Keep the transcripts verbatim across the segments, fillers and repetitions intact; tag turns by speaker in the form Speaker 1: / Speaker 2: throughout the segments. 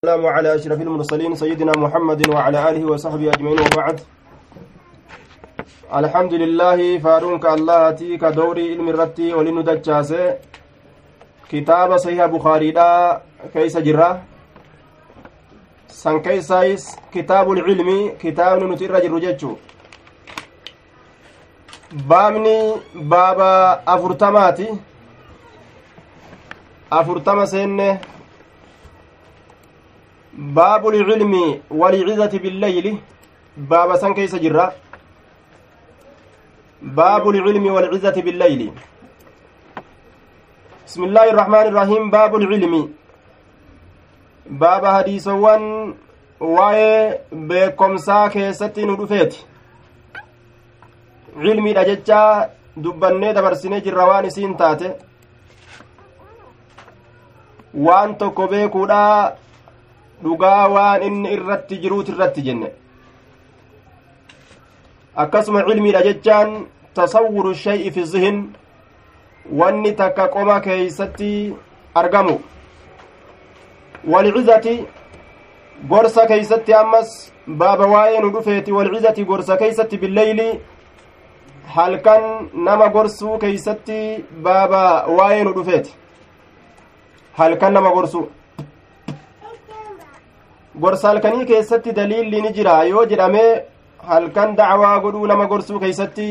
Speaker 1: السلام على أشرف المرسلين سيدنا محمد وعلى آله وصحبه أجمعين وبعد الحمد لله فارونك الله تيك دوري علم الرتي ولن دجاسه كتاب صحيح بخاري دا كيس جرا سن كيسايس كتاب العلم كتاب نتير جرجتشو بامني بابا أفرتماتي أفرتم سنه باب العلم والعزة بالليل باب سن كيس جرا باب العلم والعزة بالليل بسم الله الرحمن الرحيم باب العلم باب حديثوان واي بكمسا كيستي ندفت علمي دججا دبنه دبرسنه جروان سين تاته وان tokko beekuudha dhugaa waan inni irratti jiruuti irratti jenne akkasuma cilmiidha jechaan tasawwuru shay'i fi zihin wanni takka qoma keeysatti argamu walcizati gorsa keeysatti ammas baaba waa'ee nu dhufeeti walcizati gorsa keeysatti billeyli halkan nama gorsuu keeysatti baaba waa'ee nu dhufeeti halkan nama gorsuu gorsa halkanii keessatti daliilli ni jira yoo jedhame halkan dacwaa godhuu nama gorsuu keeysatti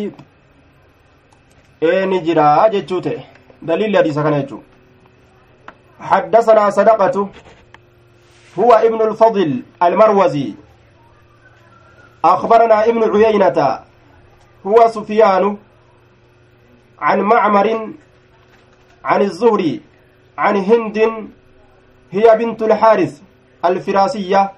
Speaker 1: ee ni jira jechuu ta'e daliilli hadiisa kana jechuu حدثنا صدقة هو ابن الفضل المروزي أخبرنا ابن عيينة هو سفيان عن معمر عن الزهري عن هند هي بنت الحارث الفراسية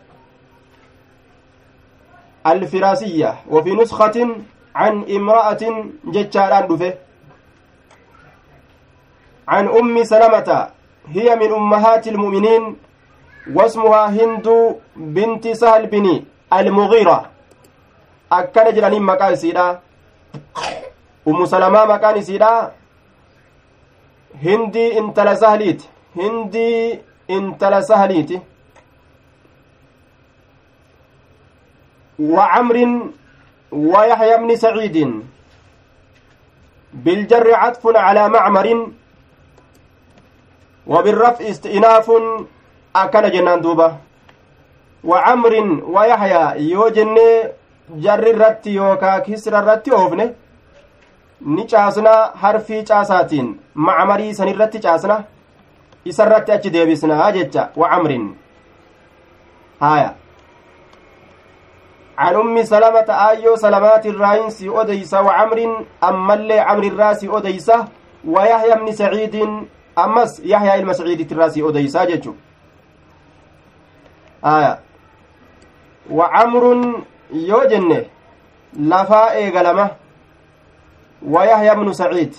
Speaker 1: الفراسية وفي نسخة عن امرأة ججاران دفه عن أم سلمة هي من أمهات المؤمنين واسمها هند بنت سهل بن المغيرة أكن جراني مكان سيدا أم سلمة مكان سيدا هندي انتلا سهليت هندي انتلا سهليت وعمر ويحيى بن سعيد بالجر عطف على معمر وبالرفع استئناف أكن جنان دوبة وعمر ويحيى يوجن جر الرت يوكا كسر الرت أوفنه نيچاسنا حرفي چاساتين معمري سن الرت چاسنا إسرت أچ ديبسنا أجتا وعمر هايا عن أم سلمة آيو سلمات الرائنس أديسة وعمر أما اللي عمر الراسي أديسة ويحيى بن سعيد أمس يحيى المسعيد الراسي أديسة جيجو آية وعمر يوجن لفاء غلمة ويحيى بن سعيد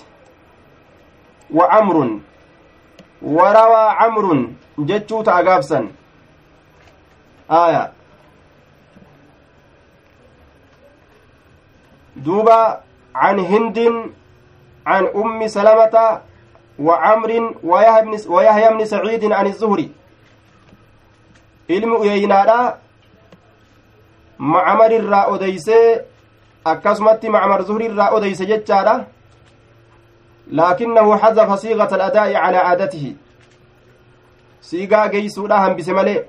Speaker 1: وعمر وروى عمر جيجو تأقابسا آية دوبا عن هند عن أم سلمة وعمر ويحيى بن سعيد عن الزهري علم يينادا معمر الراء أديسة أكسمت معمر زهري الراء أديسة جتشارا لكنه حذف صيغة الأداء على عادته صيغة جيسو لهم بسمله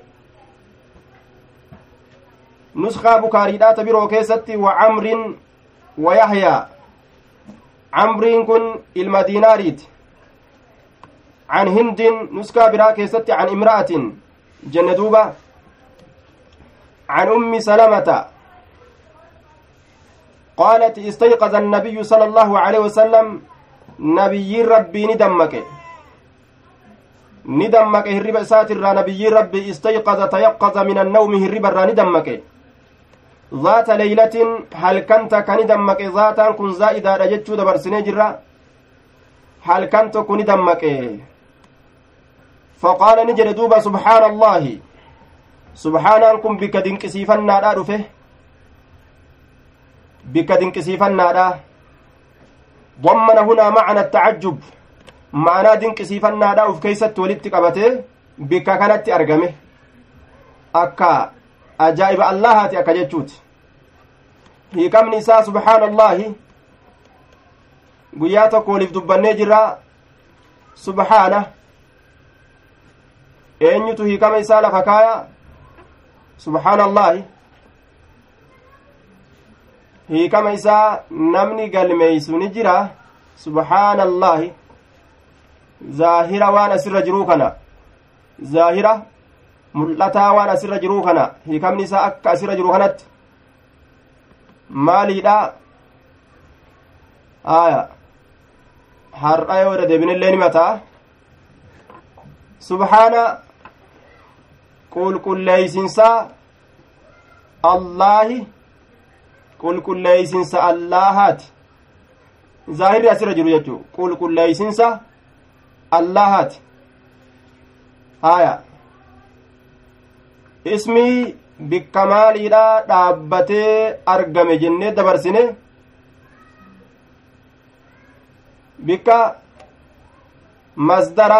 Speaker 1: نسخة بكاري لا تبيرو كيستي وعمر ويحيى عمرين كن المديناريت عن هند نسكا براكيست عن امرأة جندوبة عن أم سلمة قالت استيقظ النبي صلى الله عليه وسلم نبي ربي ندمك ندمك هرب ساتر نبي ربي استيقظ تيقظ من النوم هرب الرا ندمك ذات ليلة هل كنت كن دمك ذاتا كن زائدة رجتشو دبر سنجرة هل كنت كن دمك فقال نجر دوبا سبحان الله سبحانكم بك دنكسيفنا لا رفه بك دنكسيفنا لا ضمن هنا معنى التعجب معنى دنكسيفنا لا في كيسة ولدت قبته بك كانت أرقمه akka ajaa'iba allahaati akka jechuuti hiikamni isaa subhaanallahi guyyaa tokko waliif dubbannee jirra subhaana eenyutu hiikama isaa lafa kaaya subhaanallahi hiikama isaa namni galmeeysu ni jira subhaanallahi zaahira waan asirra jiruu kana zaahira mul'ataa waan asirra jiruu kana hiikamni isaa akka asirra jiru kanatti maaliidha aya har'a yoo irra deebinillee ni mataa subhaana qulqulleeysinsa allaahi qulqulleeysinsa allahaati zaahirri asirra jiru jechuu qulqulleeysinsa allahaati aya ismii bikka maaliidha dhaabbatee argame jennee dabarsine bikka masdara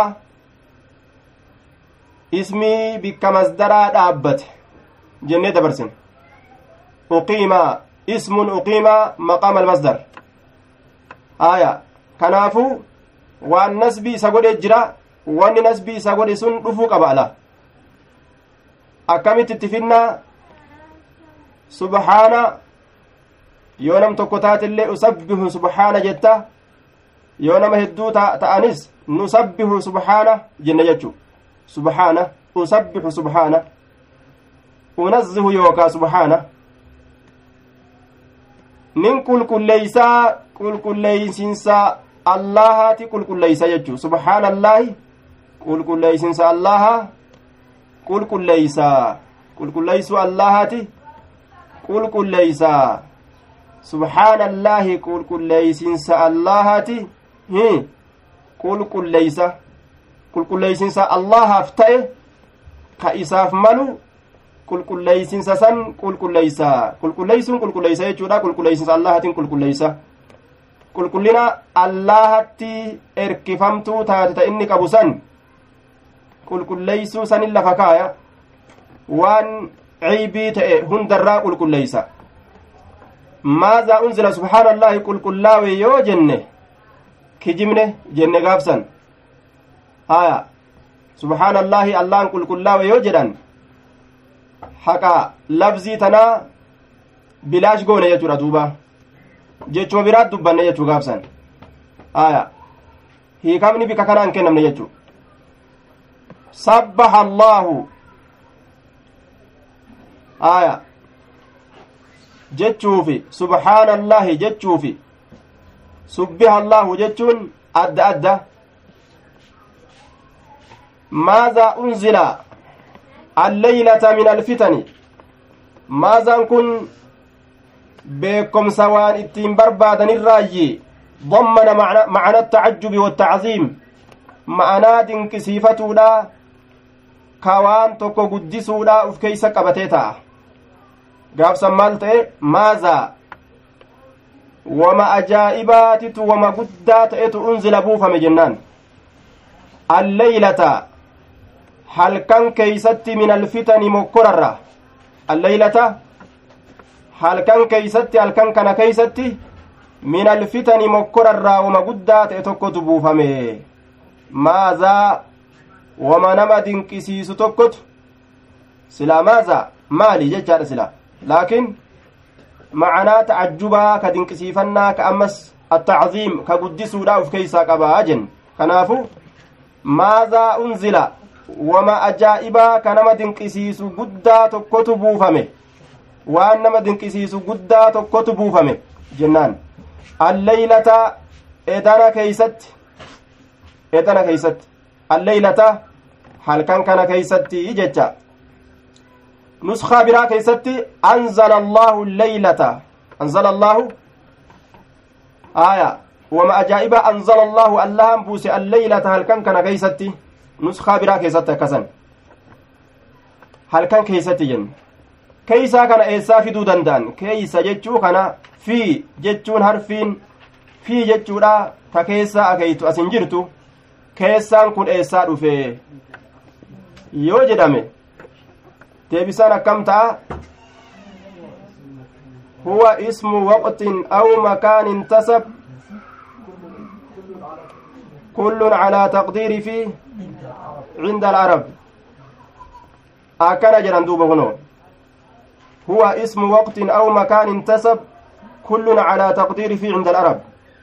Speaker 1: ismii bikka masdaraa dhaabbate jennee dabarsine uqiima ismun uqiima maqaama almasdar aya kanaafu waan nasbii isa godhe jira wanni nasbii isa godhe sun dhufuu qaba ala akkamitti itti finnaa subhaana yoo nam tokko taatillee usabbihu subhaana jetta yoo nama hedduu ta'anis nusabbihu subhaana jenne jechuu subhaana usabbihu subhaana unazzihu yookaa subhaana nin qulqulleeysaa qulqulleeysinsa allahaati qulqulleeysa jechuu subhaanallaahi qulqulleeysinsa allaha qulqulleeysaa qulqulleeysuu allahaati qulqulleeysaa subhaanallaahi qulqulleeysinsa allahaati hi qulqulleeysa qulqulleeysinsa allahaaf ta'e ka isaaf malu qulqulleeysinsa san qulqulleeysaa qulqulleeysuun qulqulleeysa jechuudha qulqulleeysinsa allahaatiin qulqulleeysa qulqullina allahatti erkifamtuu taate ta inni qabu san qulqulleeysuu sanin lafa kaaya waan ciibii ta'e hundarraa qulqulleeysa maazaa unzila subhaanallaahi qulqullaawe yoo jenne kijibne jenne gaafsan haya subhaanallaahi allahan qulqullaawe yoo jedhan haqa labzii tanaa bilaash goone jechuudha duuba jechuma biraat dubbanne jechuu gaafsan haya hiikamni bika kanaan kennamne jechuu sabbaha allaahu aya jechuufi subhaanallaahi jechuufi subbiha allaahu jechuun adda adda maazaa unzila alleeylata min alfitani maazaan kun beekomsa waan ittiin barbaadanirraayyi ضمن معنى التعجب والتعظيم معنى دنكسيفتودا كوان توكو قدسودا اف كيسا قبتيتا قاف سمالته ماذا وما أجائبات وما قدات اتو انزل بوفا مجنان الليلة هل كان كيست من الفتن مكررة الليلة هل كان كيست هل كان كان كيست من الفتن مكررة وما قدات اتوكو تبوفا مي ماذا وما نما دنكسيس توكت سلا ماذا مالي ججار سلا لكن معنى تعجبا كدنكسيفنا كأمس التعظيم كقدسو لا في كيسا كباجن كنافو ماذا أنزل وما أجائبا كنما دنكسيس قدا توكت بوفمه وأنما دنكسيس قدا توكت بوفمه جنان الليلة إدانا كيست إدانا كيست الليلة هل كان كان كيستي جتا نسخة برا كيستي أنزل الله الليلة أنزل الله آية وما أجائب أنزل الله اللهم بوسي الليلة هل كان كان كيستي نسخة برا كيستي كسن هل كان كيستي جن كيسا كان إيسا في دودان كيسا جتشو كان في جتشون حرفين في جتشو را تكيسا أكيتو أسنجرتو keessaan kun eessaa dhufe yoo jedhame deebisaan akkam ta'a huwa ismu waqtin aw makaan intasab kullun calaa taqdiiri fi cinda alcarab akkana jedhan duuba kunoo huwa ismu waqtin aw makaan intasab kullun calaa taqdiiri fi cinda alcarab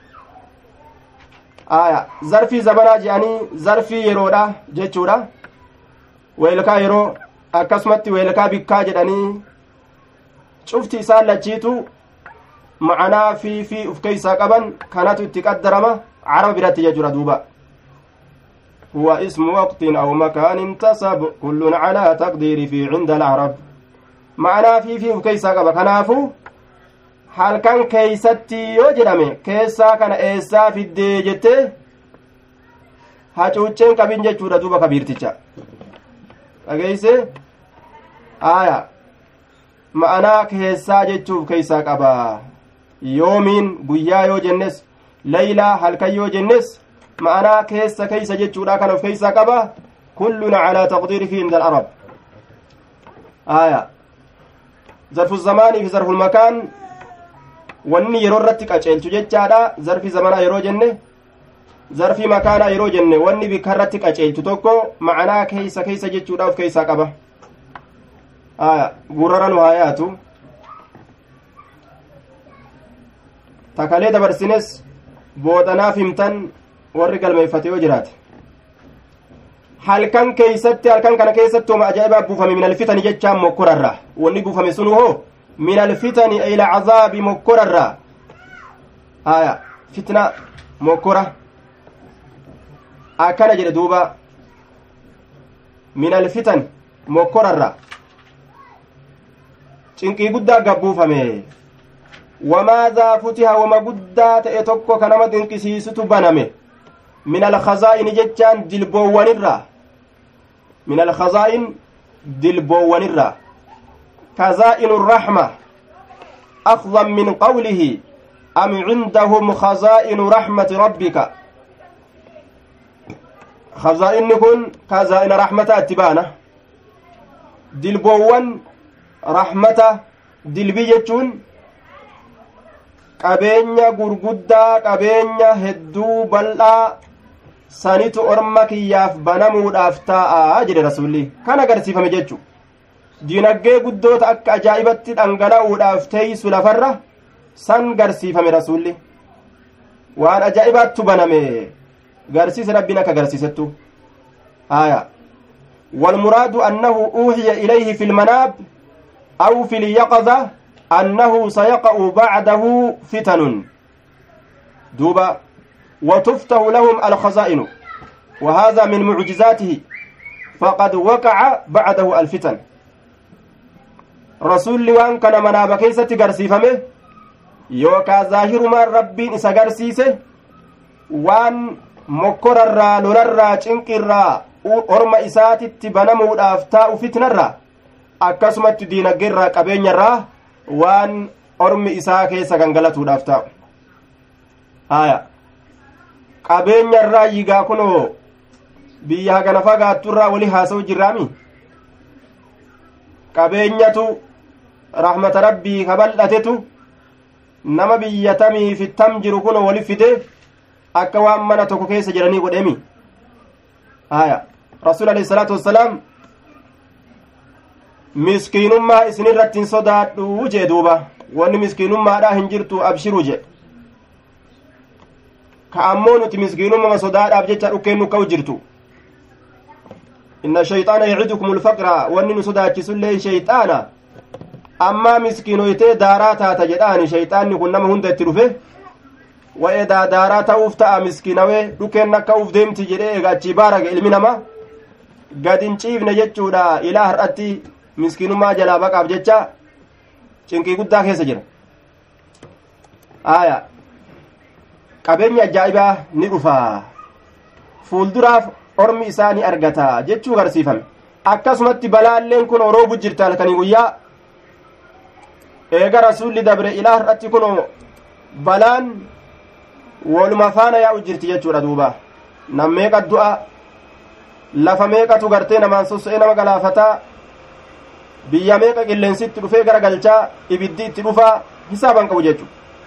Speaker 1: aya zarfii zamanaa je'anii zarfii yeroodha jechuudha weelkaa yeroo akkasumatti weelkaa bikkaa jedhanii cufti isaan lachiitu ma'anaa fi fi uf keeysaa qaban kanatu itti qaddarama caraba biratti jechuudha duuba huwa ismu waqtin aw makaan intasab kullun calaa taqdiiri fi cinda alcarab ma'anaa fi fi uf keeysaa qaba kanaafu halkan keeysatti yoo jedhame keessaa kana eessaa fiddee jettee hacuucceen qabin jechuudha duuba kabiirticha dhageeyse aya ma'anaa keessaa jechuuf keeysaa qaba yoomiin guyyaa yoo jennes laylaa halkan yoo jennes ma'anaa keessa keeysa jechuudha kan of keeysaa qaba kullun calaa taqdiiri fi inda alcarab aya zarfu zamaanii fi zarfu lmakaan wanni yeroo irratti qaceelchu jechaadha zarfi zamanaa yeroo jenne zarfi makaanaa yeroo jenne wanni bikka irratti qaceelchu tokko ma'anaa keeysa keeysa jechuudha of keeysaa qaba aya gurrara nu haa yaatu takalee dabarsines boodanaaf himtan warri galmeeffate yoo jiraate halkan keeysatti halkan kana keessatti wama ajaa'ibaa buufame min alfitani jechaan mokkorarra wanni buufame sunu hoo من الفتن إلى عذاب مكرر آية فتنة مكرة أكن جل دوبا من الفتن مكرر تنكي قدا قبو فمي وماذا فتح وما قدا تأتوكو كنما تنكسيسة بنمي من الخزائن جتان دلبوان الرا من الخزائن دلبوان الرا خزائن الرحمة أخذا من قوله أم عندهم خزائن رحمة ربك خزائن كن خزائن رحمة اتبانة دلبوان رحمة دلبيجتون qabeenya gurguddaa qabeenya hedduu bal'aa sanitu orma kiyyaaf banamuudhaaf taa'aa jedhe rasuulli kan agarsiifame jechu diinaggee guddoota akka ajaa'ibatti dhangala'uudhaaf teeysu lafarra san garsiifame rasuulli waan ajaa'ibaattu baname garsiise rabbiin akka garsiisettu haya والمراد أنه أوحي إليه في المناب أو في اليقظة أنه سيقع بعده فتن دوبا وتفتح لهم الخزائن وهذا من معجزاته فقد وقع بعده الفتن رسول وان كان مناب كيسة قرسيفمه يوكا ظاهر ما ربين إسا قرسيسه وان مكر الرا لرر چنك الرا أرم إساتي تبنمو الأفتاء فتن الرا أكسمت دين قرر قبين الرا waan ormi isaa keessa gangalatuudhaaf ta'u haya qabeenya irraa yigaa kunoo biyya hagana fagaatturraa wali haasa'u jirraami qabeenyatu rahmata rabbii kabal'atetu nama biyya tamii fittam jiru kunoo wali fide akka waan mana tokko keessa jiranii godhemi haya rasuul alayhi salaatu wassalaam miskiinummaa isinirratti hin sodaadhu jee duuba wanni miskiinummaadhaa hin jirtu abshiru je ka ammoo nuti miskiinummama sodaadhaaf jecha dhukkeennu ka'u jirtu inna shayxaana yacidukum ulfaqra wanni nu sodaachisullee shayxaana ammaa miskiinoytee daaraa taata jedhaani shayxaanni kun nama hunda itti dhufe wa'eedaa daaraa ta'uuf ta'a miskiinawee dhukkeen akka'uuf deemti jedhee egaa achii baaraga ilmi nama gad hin ciifne jechuudha ilaa har'atti miskiinummaa jalaa baqaaf jecha cinqii guddaa keessa jira aya qabeenya ajaa'ibaa ni dhufa fuulduraaf ormi isaa ni argata jechuu garsiifame akkasumatti balaalleen kun oroobu jirta halkanii guyyaa eega rasuulli dabre ilaa har'atti kun balaan waluma faana yaa'u jirti jechuudha duuba nam meeqa du'a lafa meeqatu gartee namaan sosso'ee nama galaafataa biyya meeqa qilleensitti dhufee gara galchaa ibiddi itti dhufaa hisaaban qabu jechu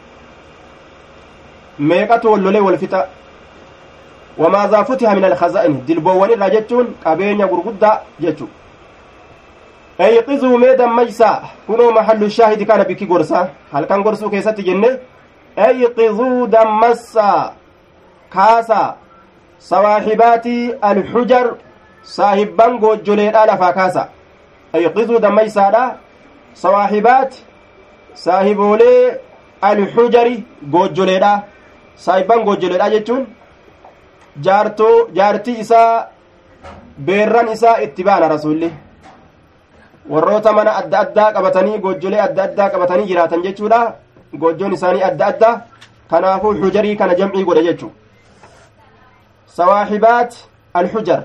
Speaker 1: meeqatu wallolee wal fixa وماذا فتح من الخزائن دلبوان الرجتون قبينيا غرغدا جچو ايقظوا ميدا ميسا كنو محل الشاهد كان بكي غرسا هل كان غرسو كيسات جنة ايقظوا دمسا كاسا صواحباتي الحجر صاحبان غوجولين انا فكاسا ايقظوا دميسا دا صواحبات صاحبولي الحجر غوجولين صاحبان غوجولين جچون jaartoo jaartii isaa beerran isaa itti baana rasuulli warroota mana adda addaa qabatanii gojjolee adda addaa qabatanii jiraatan jechuudha gojjoon isaanii adda addaa kanaafuu hujarii kana jam'ii godhe jechuu sawaahibaat alhujar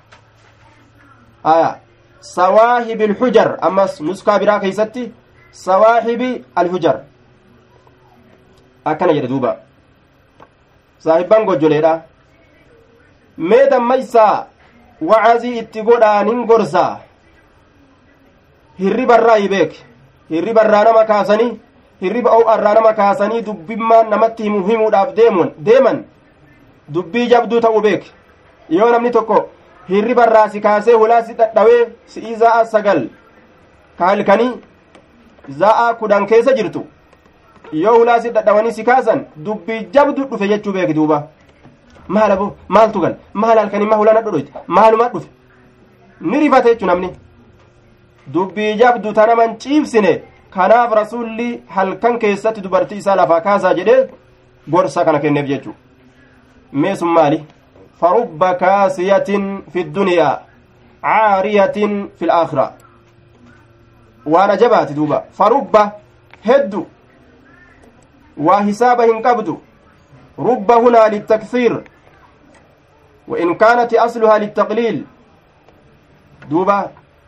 Speaker 1: aya sawaahibi alhujar ammas nuskaa biraa keeysatti sawaahibi alhujar akkana jedhe duuba saahibban gojjoleedha mee dammaysaa wacazii itti godhaanin gorsaa hirriba irraa hibeek hirriba irraa nama kaasanii hirriba irraa nama kaasanii dubbimmaan namatti himu himuudhaaf deeman deeman dubbii jabduu ta'uu beek yoo namni tokko hirriba irraa si kaasee hulaa si dhadhawee si'ii za'a sagal ka halkanii za'a kudhan keessa jirtu yoo hulaa si dhadhawanii si kaasan dubbii jabduu dhufe jechuu beek duuba maal abu maaltu gal maal halkanii ma hulana dhodhoyti maaluma dhufe ni rifate jechu namni dubbii jabdu tana man ciibsine kanaaf rasuulli halkan keessatti dubartii isaa lafaa kaasaa jedhee gorsa kana kenneef jechu mee sun maali farubba kaasiyatin fi duniyaa caariyatin fi laakhira waan ajabaati duuba farubba heddu waa hisaaba hin qabdu رب هنا للتكثير وإن كانت أصلها للتقليل دوبا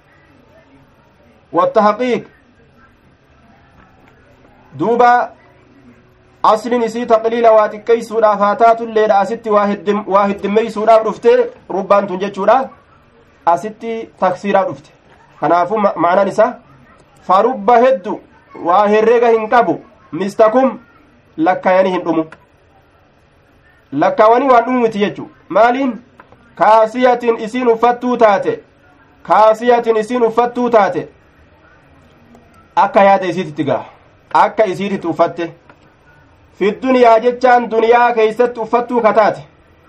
Speaker 1: والتحقيق دوبا أصل نسي تقليل واتكي سورة فاتات الليل أستي واحد دم واحد دمي سورة رفته ربان تنجتشورا أستي تكثيرا رفته خنافو معنى نسا فرب هدو واهرقا هنكبو مستكم لك يعني هندمو lakkaawanii waan dhumumiti jechu maaliin kaasiyatin isiin uffattuu taate kaasiyatin isiin uffattuu taate akka yaada isiititti gaa akka isiititti uffatte fi duniyaa jechaan duniyaa keeysatti uffattuu kataate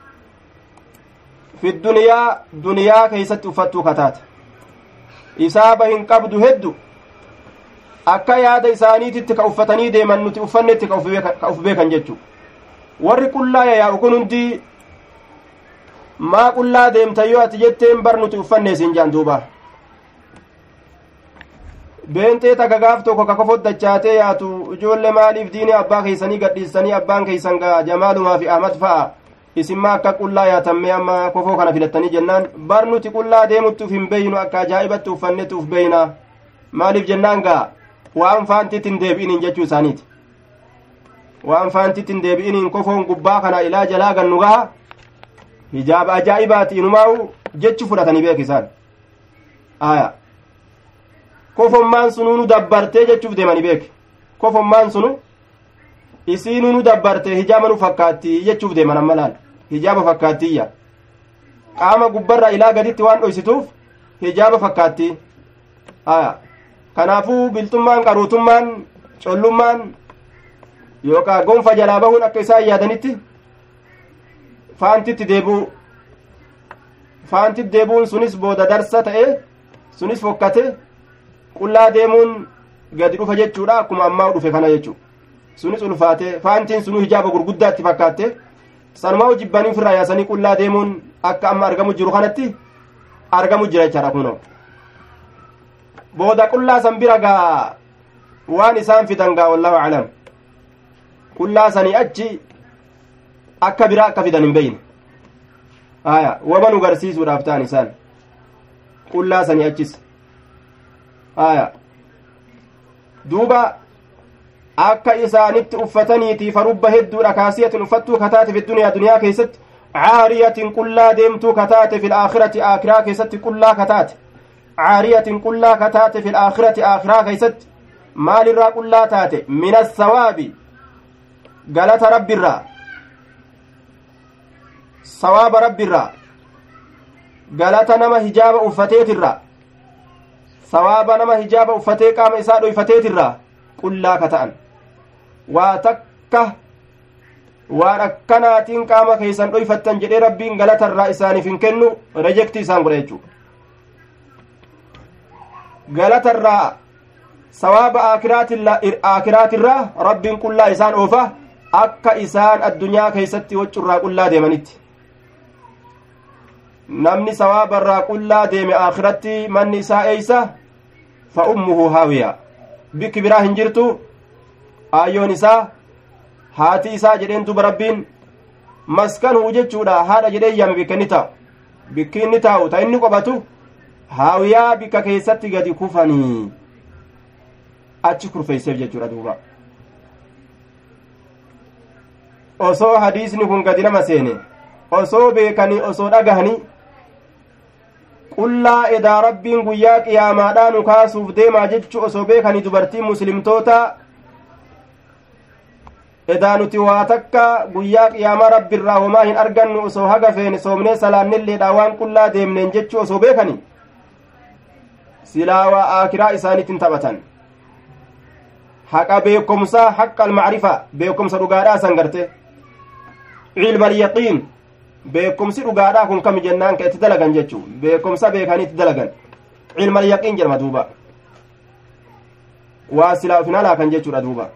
Speaker 1: fi duniyaa duniyaa keeysatti uffattuu kataate isaaba hin qabdu heddu akka yaada isaaniititti ka uffatanii deeman nuti uffannetti ka uf beekan jechuu warri qullaa yaa'u kun hundi maa qullaa deemta yoo ati jetteen bar nuti uffanne siin jaan duuba beentee takka gaaf tokko ka kofot dachaatee yaatu ijoollee maaliif diinii abbaa keeysanii gadhiisanii abbaan keeysan gaa jamaalumaa fi ahmad fa'a isin maa akka qullaa yaatamme amma kofoo kana filattanii jennaan bar nuti qullaa deemuttuuf hin beeynu akka ajaa'ibatti uffannetuuf beeyna maaliif jennaan gaa waan faantitti hin deebi'iniin jechuu isaaniiti waan faantitti hin deebi'iniin kofoon gubbaa kana ilaa jalaa gannu gaha hijaaba ajaa'ibaati inumaa'u jechu fudhatanii beek isaan aya kofommaan sunuu nu dabbartee jechuuf deemanii beek kofommaan sunu isiinuu nu dabbarte hijaaba nu fakkaatti jechuuf deeman amma laal hijaaba fakkaattiiyya qaama gubbarra ilaa gaditti waan dhoysituuf hijaaba fakkaatti aya kanaafuu biltummaan qaruutummaan collummaan yookaan gonfa jalaa bahuun akka isaan yaadanitti faantitti deebuu faantitti deebuun sunis booda darsa ta'e sunis fokkate qullaa deemuun gadi dhufa jechuudha akkuma ammaa dhufe kana jechuudha sunis ulfaate faantiin sunu hijaaba gurguddaatti fakkaatte sanumaa jibbanii ofirraa yaasanii qullaa deemuun akka amma argamu jiru kanatti argamu jira jechaadha kunoo booda qullaa san bira gaa waan isaan fidan gaa wallahu aclam qullaa sanii achi akka biraa akka fidan hin beeyne aya wama nu garsiisuudhaaf ta'an isaan qullaa sanii achis aya duuba akka isaanitti uffataniitii farubba hedduudha kaasiyatin uffattuu kataate fi duniyaa duniyaa keessatti caariyatin qullaa deemtuu kataate fi aakhirati aakiraa keessatti qullaa kataate caariyatin qullaa ka taate fi alaakhirati aakhiraa keeysatti maalirraa qullaa taate min assawaabi galata rabbiirraa sawaaba rabbiirraa galata nama hijaaba uffateetirraa sawaaba nama hijaaba uffatee qaama isaa dhoyfateetirraa qullaa ka ta'an waa takka waan akkanaatiin qaama keeysan dhoyfattan jedhee rabbiin galatarraa isaaniif hin kennu rejektii isaan godha jechuu galatarraa sawaaba aakiraatirraa rabbiin qullaa isaan oofa akka isaan addunyaa keeysatti waccurraa qullaa deemanitti namni sawaabarraa qullaa deeme aakiratti manni isaa eeysa fa ummuhu haawiya bikki biraa hin jirtu aayyoon isaa haati isaa jedheen duba rabbiin maskanuu jechuudha haadha jedhee yaame bikka inni taa'u bikki inni taa'u ta inni qophatu haawiyaa bikka keessatti gadi kufanii achi kurfeeyseef jechuudha duuba osoo hadiisni kun gadi nama seene osoo beekanii osoo dhagahanii qullaa edaa rabbiin guyyaa qiyaamaadhaa nu kaasuuf deemaa jechuu osoo beekanii dubartiin muslimtoota edaa nuti waa takka guyyaa qiyaamaa rabbiirraa homaa hin argannu osoo haga feene soomnee salaannilleedha waan qullaa deemneen jechuu osoo beekanii silaa waa aakiraa isaaniitiin taphatan haqa beekomsaa haqqa almacrifa beekomsa dhugaadhaa san garte cilma alyaqiin beekumsi dhugaadhaa kun kami jennaan ka itti dalagan jechuu beekumsa beekanii itti dalagan cilma alyaqiin jedhama duuba waa silaa ufin halaakan jechuudha duuba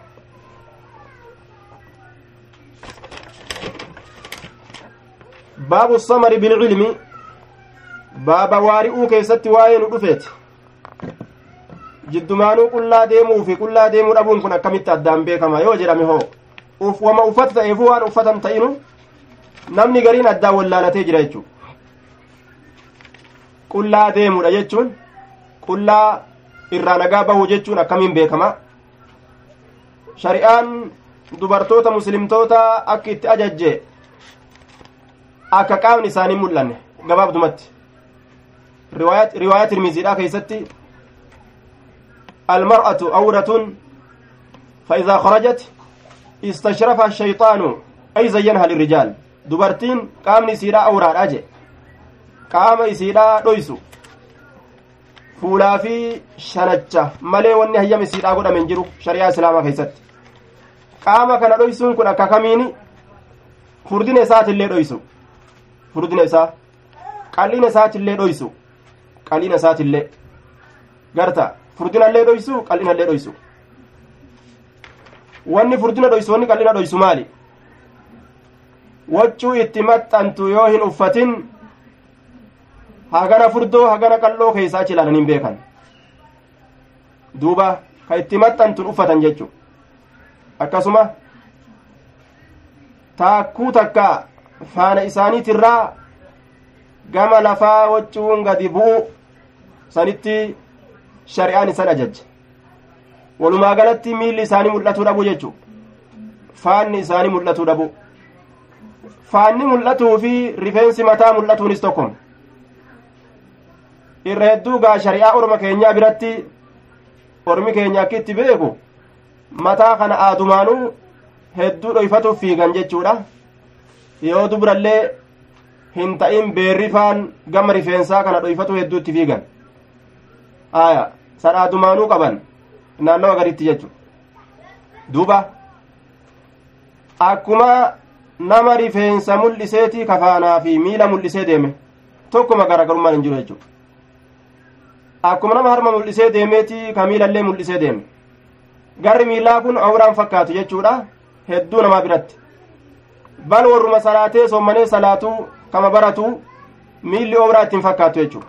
Speaker 1: baabu samari bilcilmi baaba waari'uu keessatti waa'ee nu dhufeeti jiddumaanuu qullaa deemuu fi qullaa deemuu dhabuun kun akkamitti addaan beekama yoo jedhame hoo uf wama uffata ta'eefuu waan uffatan ta'inu namni gariin addaan wallaalatee jira jechuu qullaa deemuudha jechuun qullaa irraa nagaa bahuu jechuun akkamiin beekama shari'aan dubartoota muslimtoota akka itti ajajje akka qaamni isaanii mul'anne gabaabdumatti riwaayat riwaayat tirmiziidhaa keessatti المرأة عورة فإذا خرجت استشرفها الشيطان أي زينها للرجال dubartiin qaamni isiidhaa awraadha je qaama isiidhaa dhoysu fuulaa fi shanacha malee wanni hayyama isiidhaa godhame hin jiru shari'aa islaamaa keessatti qaama kana dhoysuun kun akka kamiini furdina isaatillee dhoysu furdina isaa qal'ina isaatillee dhoysu qal'ina isaatillee garta furdinallee dhoysu qal'inallee dhoysu wanni furdina dhoysu wanni qal'ina dhoysu maali waccuu itti maxxantu yoo hin uffatin hagana furdoo hagana qalloo keessaa chilaalan hin beekan duuba ka itti maxxantun uffatan jechu akkasuma taakkuu takka faana isaaniitirraa gama lafaa waccuun gadi bu'u sanitti shari'aan isan ajajje walumaa galatti miilli isaanii mul'atuu dhabu jechu faanni isaanii mul'atuu dhabu faanni mul'atuu fi rifeensi mataa mul'atuunis tokko irra hedduu gaa shari'aa orma keenyaa biratti ormi keenya akka itti beeku mataa kana aadumaanuu hedduu dhoyfatuuf fiigan jechuudha yoo dubrallee hin ta'in beerrifaan gama rifeensaa kana dhoyfatu hedduu itti fiigan aya san aadumaanuu qaban naannawa gaditti jechuudha duuba akkuma nama rifeensa mul'iseetii kafaanaa fi miila mul'isee deeme tokkuma garaagarummaan hin jiru jechuudha akkuma nama harma mul'isee deemeetii ka miilallee mul'isee deeme garri miilaa kun awraan fakkaatu jechuudha hedduu namaa biratti bal warruma salaatee soommanee salaatuu kama baratu miilli awraa ittiin fakkaatu jechuudha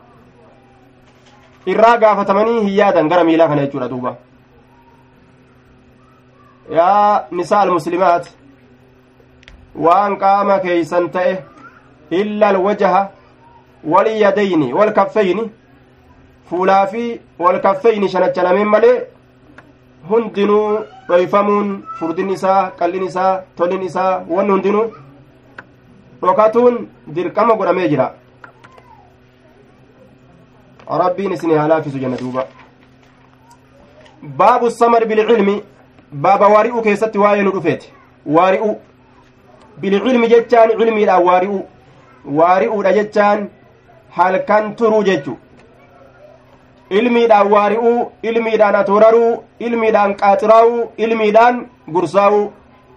Speaker 1: irraa gaafatamanii hin yaadan gara miilaa kana jechuudha duuba yaa nisaa almuslimaat waan qaama keeysan ta'e illa alwajaha walyadayni walkaffayni fuulaa fi walkaffayni shanacha lameen malee hundinuu dhoyfamuun furdin isaa qallin isaa tolin isaa wanni hundinuu dhokatuun dirqama godhamee jira rabbiin isinii halaafisu jenna duuba baabu samar bilcilmi baaba waari'u keessatti waa'ee nu dhufeeti waari'u bilcilmi jechaan cilmiidhaan waari'u waari'uudha jechaan halkan turuu jechu ilmiidhaan waari'uu ilmiidhaan atooraruu ilmiidhaan qaaxiraa'uu ilmiidhaan gursaa'uu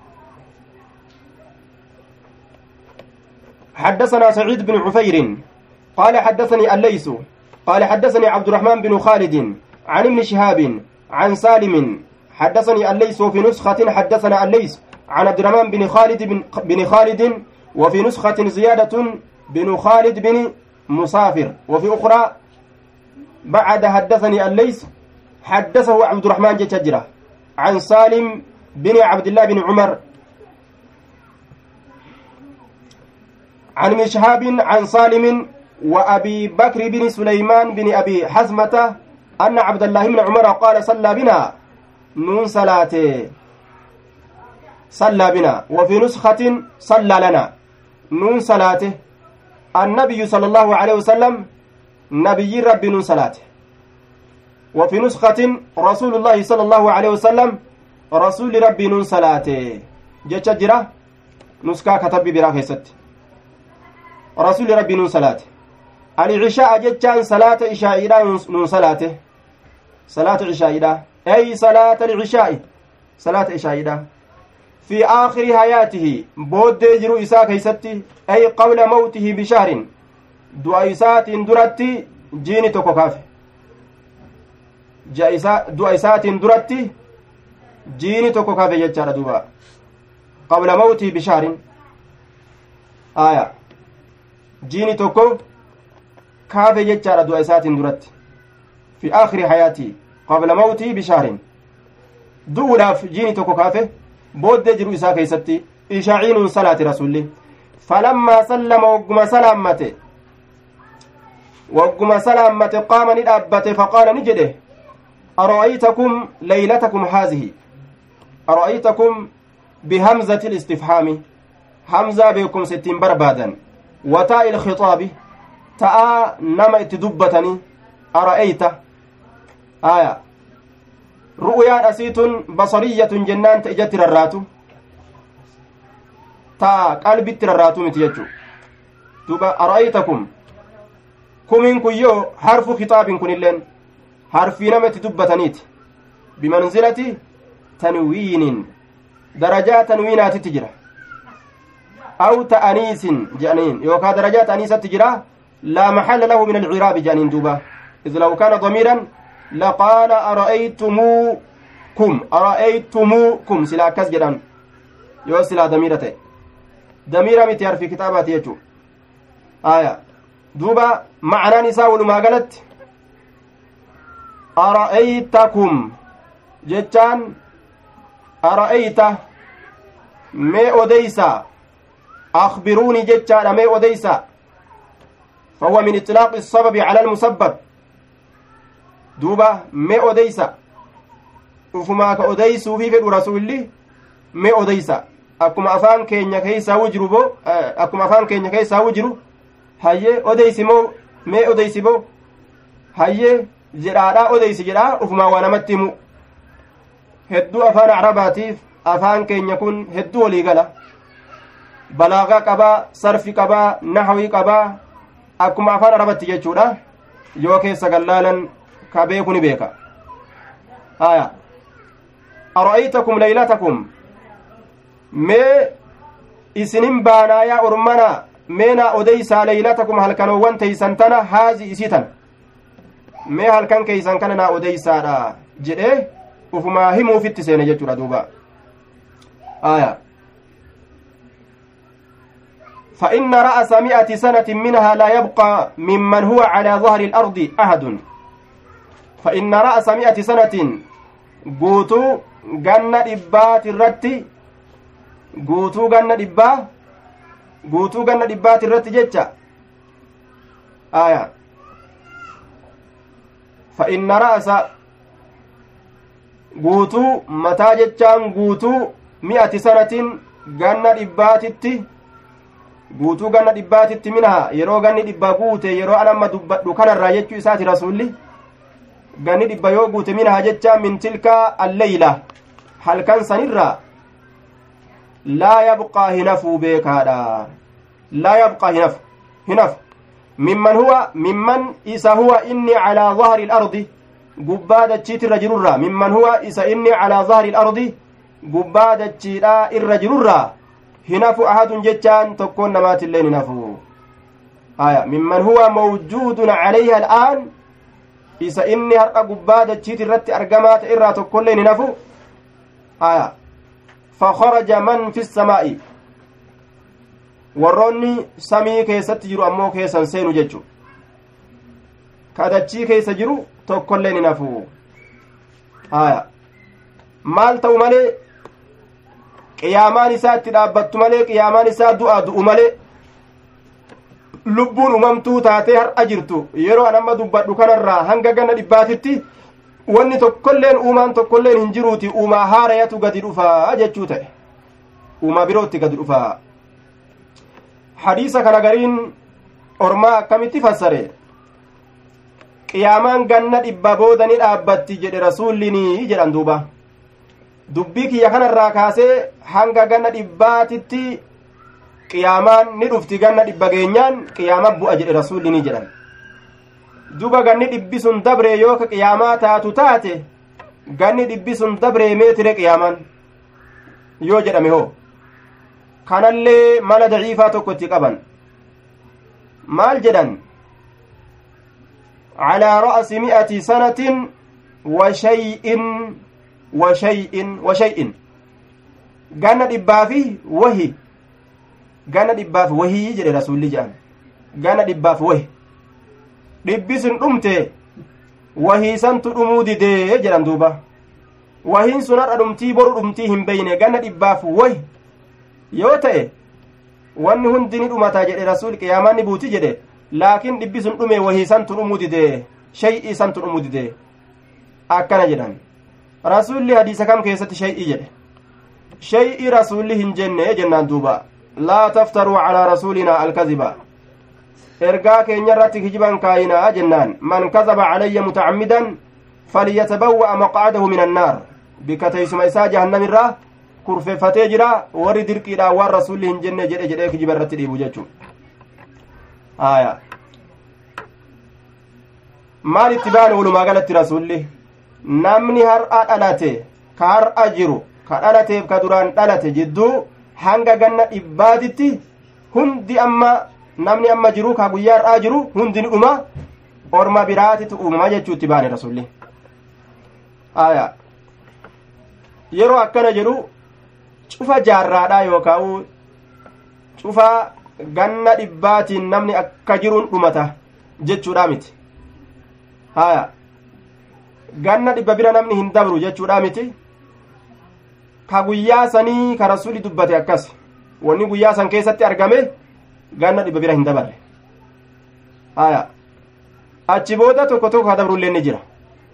Speaker 1: حدثنا سعيد بن عفير قال حدثني الليث قال حدثني عبد الرحمن بن خالد عن ابن شهاب عن سالم حدثني الليث وفي نسخة حدثنا الليث عن عبد الرحمن بن خالد بن, بن خالد وفي نسخة زيادة بن خالد بن مسافر وفي أخرى بعد حدثني الليث حدثه عبد الرحمن جتجرة عن سالم بن عبد الله بن عمر عن ابن شهاب عن سالم وأبي بكر بن سليمان بن أبي حزمة أن عبد الله بن عمر قال صلى بنا نون صلاته صلى بنا وفي نسخة صلى لنا نون صلاته النبي صلى الله عليه وسلم نبي رب نون صلاته وفي نسخة رسول الله صلى الله عليه وسلم رسول رب نون صلاته جتجرة نسخة كتب براكست رسول رب نون صلاته العشاء جتان صلاة عشاء نون صلاته صلاة عشاء أي صلاة العشاء صلاة عشاء في آخر حياته بود يجرو إساء كيستي أي قبل موته بشهر دعاء إساء درتي جيني توكو كافي دعاء إساء درتي جيني توكو كافي يجار دوبا قبل موته بشهر آية جيني توكو كافي يجار دعاء إساء درتي في آخر حياته قبل موته بشهر دولاف جيني توكو كافي بود جرو إساء كيستي إشاعين صلاة رسوله فلما سلم وقم سلامته وقم سلامته قام ندابته فقال نجده أرأيتكم ليلتكم هذه أرأيتكم بهمزة الاستفهام همزة بكم ستين بربادا وتاء الخطاب تاء نما اتدبتني أرأيت آية رؤيا أسيت بصرية جنان تأجت الراتو تا قلبي الراتو متيجو دوبا أرأيتكم كمين كيو حرف خطاب كن اللين حرفي نمت دبتنيت بمنزلة تنوين درجات تنوينات تجرى أو تأنيس جانين يوكا درجات أنيسة تجرى لا محل له من العراب جانين دوبا إذ لو كان ضميرا لقال أرأيتموكم أرأيتموكم سلا كس جدان يو سلا دميرته دميرة متيار في كتابات يجو آية دوبا معنى نساء ولما قالت أرأيتكم جتان أرأيت مي أديسا أخبروني جتان مي أديسا فهو من إطلاق السبب على المسبب دوبا مي أديسا وفماك أديسو في فدو رسولي مي أديسا أكما أفان كينيا كيسا وجرو بو أكما أفان كينيا كيسا وجرو هاي أديسي مو مي أديسي بو هاي جرادا أديسي جرا وفما ونمتمو هدو أفان عرباتيف أفان كينيا كن هدو وليقلا بلاغا قبا صرفي قبا نحوي قبا أكما أفان عرباتي جيشورا يوكي سقلالا كابيكوني بيكا آية أرأيتكم ليلتكم مي إسنين بانا يا أرمنا مينا أديسا ليلتكم هل كانوا وانتي سنتنا هذه إسيتا مي هل كان كي سنكنا أديسا را جئه وفما همو في التسين جتورا دوبا آية فإن رأس مئة سنة منها لا يبقى ممن هو على ظهر الأرض أحد فإن رأس مئة سنة قوتو ganna dhibbaati irratti guutuu ganna dhibbaa guutuu ganna dhibbaati irratti jecha aya fa inna ra'sa guutuu mataa jechaan guutuu mi'ati sanatiin ganna dhibbaatitti guutuu ganna dhibbaatitti minhaa yeroo ganni dhibba guute yeroo an amma dubbadhu kanarraa jechuu isaati rasuulli ganni dhibba yoo guute minhaa jecha min tilka alleyla halkan sanirraa laa yabqaa hinafuu beekaadha laa yabqaa hinafu hinafu mimman huwa mimman isa huwa inni calaa dhahri ilardi gubbaa dachiitirra jirurraa mimman huwa isa inni calaa dhahri ilardi gubbaa dachiidhaa irra jirurraa hinafu ahadun jechaan tokkoon namaatillee hinafu aya mimman huwa mawjuudun calayha al'aan isa inni har'a gubbaa dachiit irratti argamaa ta irraa tokkollee hinafu aya fakharaja man fi samaa'i warroonni samii keessatti jiru ammoo keessan seenu jechu ka dachii keessa jiru tokkollee hinafu aya maal ta'u malee qiyaamaan isaa itti dhaabbattu malee qiyaamaan isaa du'a du'u malee lubbuun umamtuu taatee har'a jirtu yeroo an amma dubbadhu kanarraa hanga ganna dhibbaatitti wanni tokkolleen uumaan tokkolleen hin jiruuti uumaa haarayatu gadi dhufaa jechuu ta'e uumaa birootti gadi dhufaa hadiisa kana gariin ormaa akkamitti fassare qiyaamaan ganna dhibba booda ni dhaabbatti jedhe rasuullinii jedhan duuba dubbii kiyya kanarraa kaasee hanga ganna dhibbaatitti qiyaamaan ni dhufti ganna dhibba geenyaan qiyaama bu'a jedhe rasuulli ni jedhan duba ganni dhibbi sun dabree yoo ka qiyaamaa taatu taate ganni dhibbi sun dabree meetire qiyaamaan yoo jedhame hoo kanallee mala daciifaa tokko itti qaban maal jedhan calaa ra'si mi'ati sanatin wa shay'in wa shay'in wa shay'in ganna dhibbaafi wahi ganna dhibbaaf wahii jedhe rasuulli jedhan ganna dhibbaaf wahi dhibbi sun dhumte wahii santu dhumuu didee jedhan duuba wahiin sun har'a dhumtii boru dhumtii hin beyne ganna dhibbaaf wahi yoo ta'e wanni hundi ni dhumataa jedhe rasuul qiyaamaan ni buuti jedhe laakiin dhibbi sun dhume wahii santu dhumuu didee shay'ii santu dhumuu didee akkana jedhan rasuulli hadiisa kam keessatti shay'ii jedhe shay'ii rasuulli hin jenne jennaan duuba laa taftaruu calaa rasuulinaa alkaziba ergaa keenya irratti kijiban kaayinaa jennaan man kazaba calayya mutacammidan falyatabawwa'a maqcadahu min annaar bikka teeysuma isaa jahannam irraa kurfeeffatee jira warri dirqiidhaan waan rasuulli hin jenne jedhe jedhee kijiba irratti dhiibu jechuu aya maal itti baane walumaa galatti rasuulli namni har'a dhalate ka har'a jiru ka dhalateef ka duraan dhalate jidduu hanga ganna dhibbaatitti hundi amma namni amma jiru ka guyyaa har'aa jiru hundi ni dhuma orma biraatitu uumama jechuutti baane rasulli aya yeroo akkana jedhu cufa jaarraadhaa yookaa'u cufa ganna dhibbaatiin namni akka jiruun dhumata jechuudha miti aya ganna dhibba bira namni hin dabru jechuudha miti ka guyyaa sanii ka rasuli dubbate akkas wanni guyyaa san keessatti argame ganna dhibba bira hin dabarre aya achi booda tokko tokko dabrullee ni jira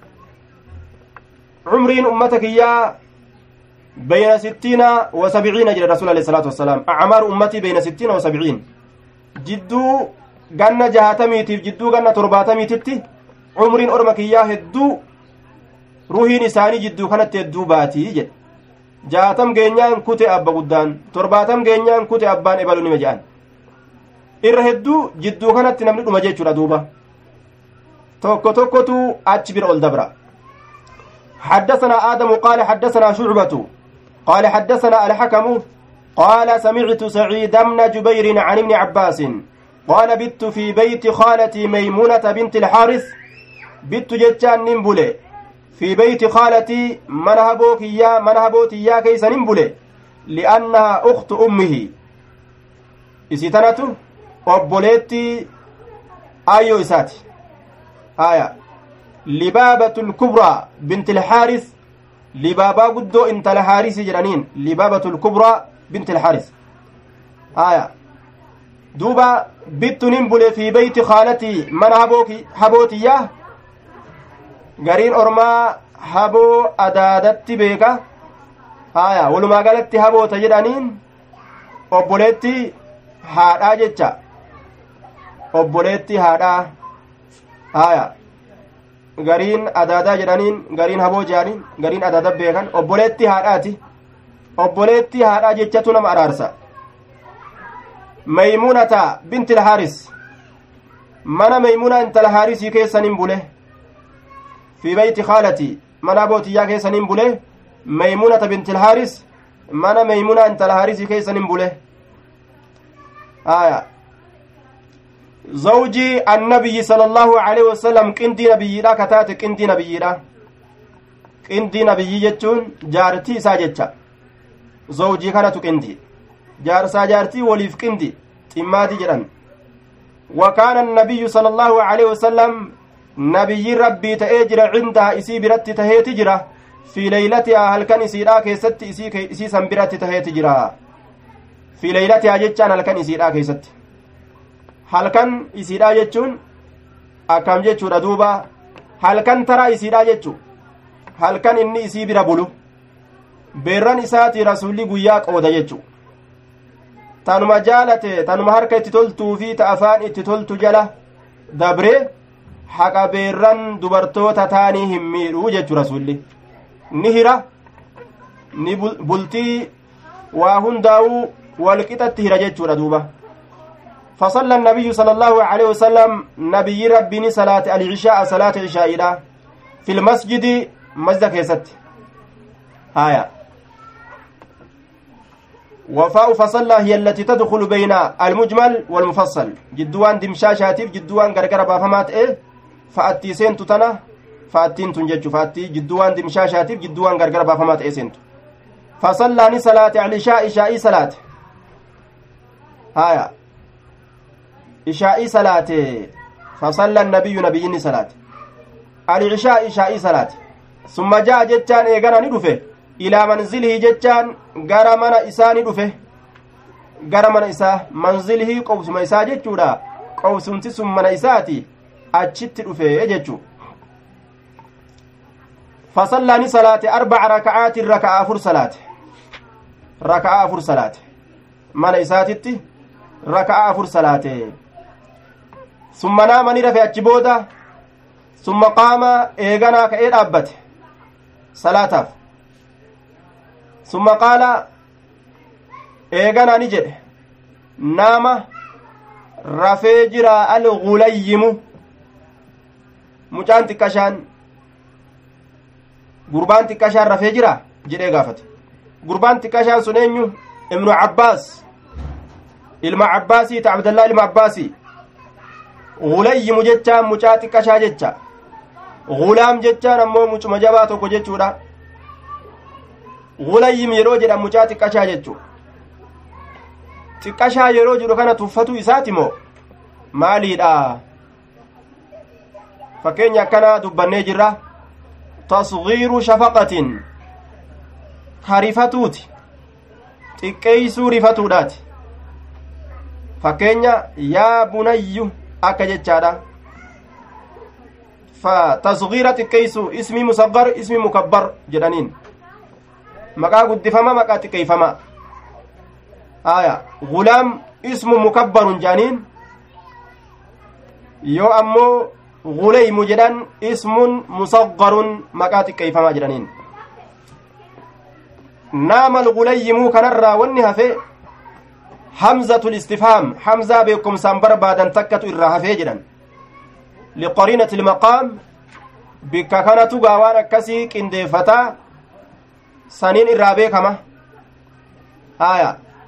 Speaker 1: umriin ummata kiyyaa bayna sittiina wa sabciina jedhe rasul alayhi salaatu wassalaam acmaaru ummatii bayna sittiina wa sabciin jidduu ganna jahatamiitiif jidduu ganna torbaatamiititti umriin orma kiyyaa hedduu ruhiin isaanii jidduu kanatti hedduu baatii jedhe jaatam geenyaan kute abba guddaan torbaatam geenyaan kute abbaan ebalu nima jedhan irra hedduu jidduu kanatti namni dhuma jechuudha duuba tokko tokkotu achi bira ol dabra حدثنا آدم قال حدثنا شعبة قال حدثنا الحكم قال سمعت سعيد بن جبير عن ابن عباس قال بت في بيت خالتي ميمونة بنت الحارث بت جتان نمبلي في بيت خالتي منهبوك يا منهبوتي يا كيس نمبلي لأنها أخت أمه إسيتنته أبوليتي آيو إساتي آية لبابة الكبرى بنت الحارث لبابا قدو انت الحارث جرانين لبابة الكبرى بنت الحارث آية دوبا بت نمبل في بيت خالتي من هبوكي هبوتي ياه قرين أرما هبو أدادت بيكا آية ولما قالت هبوت جرانين أبوليتي haadhaa jecha obboleetti haadhaa haya gariin adaadaa jedhaniin gariin haboo jedhaniin gariin adaada beekan obboleetti haadhaati obboleetti haadhaa jechatu nama araarsa maymunata binti al-haaris mana maymuna intala haarisii keessanin bule fi bayti khaalati mana bootiyyaa keessanin bule maymunata binti al-haaris mana maymuna intala haarisii keessanin bule aya zawji annabiyyi sallallahu alaihi wasallam qindii nabiyyiidha kataate qindii nabiyyiidha qindii nabiyyi jechuun jaartii isaa jecha zawjii kanatu qindii jaarsaa jaartii waliif qindii ximmaati jedhan وكان النبي صلى الله عليه وسلم نبي ربي تأجر عندها إسي برت تهيت جرا في ليلتها هل كان إسيرا كيست إسي إسي سنبرت تهيت جرا في ليلتها جتان هل كان إسيرا كيست هل كان إسيرا جتون أكام جتو ردوبا هل كان ترى إسيرا جتو هل كان إني إسي بربلو بيران إساتي رسولي قياك أودا جتو tanuma jaalate tanuma harka itti toltuu fi ta afaan itti toltu jala dabre haqa beerran dubartoota taanii hin miidhuu jechu rasulli ni hira ni bultii waa hundaa'uu walqixatti hira jechuudha duuba فصلى النبي صلى الله عليه وسلم نبي ربي صلاة العشاء صلاة عشاء في المسجد مسجد كيست هايا وفاء فصلى هي التي تدخل بين المجمل والمفصل جدوان دمشاشاتيف جدوان غرغر بافمات ايه فاتي سنتو تنا فاتين تنجج فاتي جدوان دمشاشاتيف جدوان غرغر بافمات ايه سنتو فصلى ني صلاه العشاء عشاء صلاه هايا عشاء صلاه فصلى النبي نبي صلاه العشاء عشاء صلاه ثم جاء جتان ايغانا ني دفه ilaa manzilihi jechaan gara mana isaa ni dhufe gara mana isaa manzilihi qobsuma isaa jechuudha qobsumti sun mana isaati achitti dhufe jechuu fasallaani salaate arba'a raka'aati raka'a afur salaate raka'a afur salaate mana isaatitti raka'a afur salaate summa naama ni rafe achi booda summa qaama eeganaa ka'ee dhaabbate salaataaf ثم قال ايغانا نجد نام رفيجرا الغليم مجان تكشان قربان تكشان رفيجرا جدي غافت قربان تكشان سنينيو ابن عباس ilma abbaasii ta abdallaa ilma abbaasii gulayyimu jechaan mucaa xiqqashaa jecha gulaam jechaan ammoo mucuma jabaa tokko jechuudha gulayyim yeroo jedhan mucaa xiqqashaa jechuu xiqqashaa yeroo jedhu kana tuffatu isaati moo maaliidha fakkeenya akkana dubbannee jirra tasghiiru shafaqatin harifatuuti xiqqeeysuu rifatuudhaati fakkeenya yaa bunayyu akka jechaadha fa tasghiira xiqqeeysuu ismi musaggar ismi mukabbar jedhaniin maqaa guddifama maqaa xiqqeeyfama aya gulaam ismu mukabbarun jedhaniin yoo ammoo gulaymu jedhan ismun musaggarun maqaa xiqqeeyfama jedhaniin naama algulayyimuu kanarraa wanni hafe hamzatu listifhaam hamzaa beekumsaan barbaadan takkatu irraa hafee jedhan liqariinati ilmaqaam bikka kanatu gaawaan akkasii qindeeffataa saniin irraa beekama aya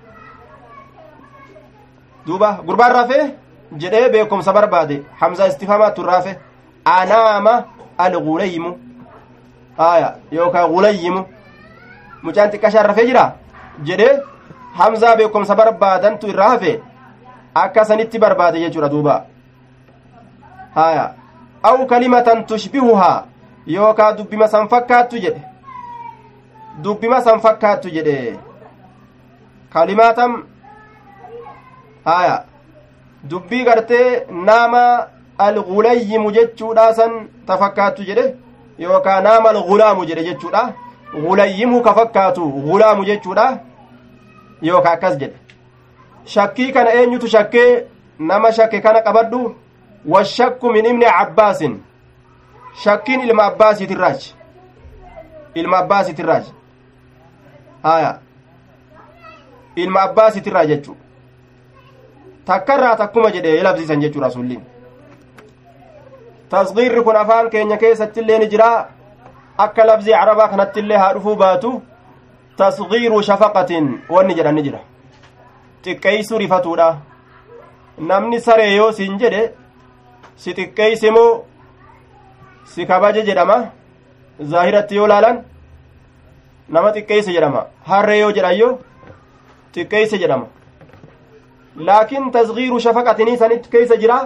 Speaker 1: duuba gurbaan rafee jedhee beekumsa barbaade hamzaa istifhaamaatu irraa hafe anaama algulayyimu aya yookaan gulayyimu mucaan xiqqashaan rafee jira jedhee hamzaa beekumsa barbaadantu irraa hafe akka sanitti barbaade jechuudha duuba haya aw kalimatan tushbihuhaa yookaa dubbima san fakkaattu jedhe dubbima san fakkaattu jedhe kalimaatam haya dubbii gartee naama algulayyimu jechuudha san ta fakkaattu jedhe yookaa naama algulaamu jedhe jechuudha gulayyimu ka fakkaatu gulaamu jechuudha yookaa akkas jedhe shakkii kana eenyutu shakkee nama shakke kana qabadhu washakku min ibni abbaasin shakkiin ilma abbaasiitirraaj ilma abbaasiitirraaj haya ilma abbaasiitirraa jechuu takkarraa takkuma jedhe labsiisan jechuu rasuulliin tasgiirri kun afaan keenya keessatti illee ni jira akka labzii arabaa kanatti illee haa dhufuu baatu tasgiiru shafaqatin wanni jedhan ni jira xiqqeeysuu rifatuudha namni saree yoo siin jedhe si xiqqeeyse moo si kabaje jedhama zaahiratti yoo laalan nama xiqqeeyse jedhama harree yoo jedhayyoo xiqqeeyse jedhama laakiin tasgiiru shafaqatinii sanitti keeysa jira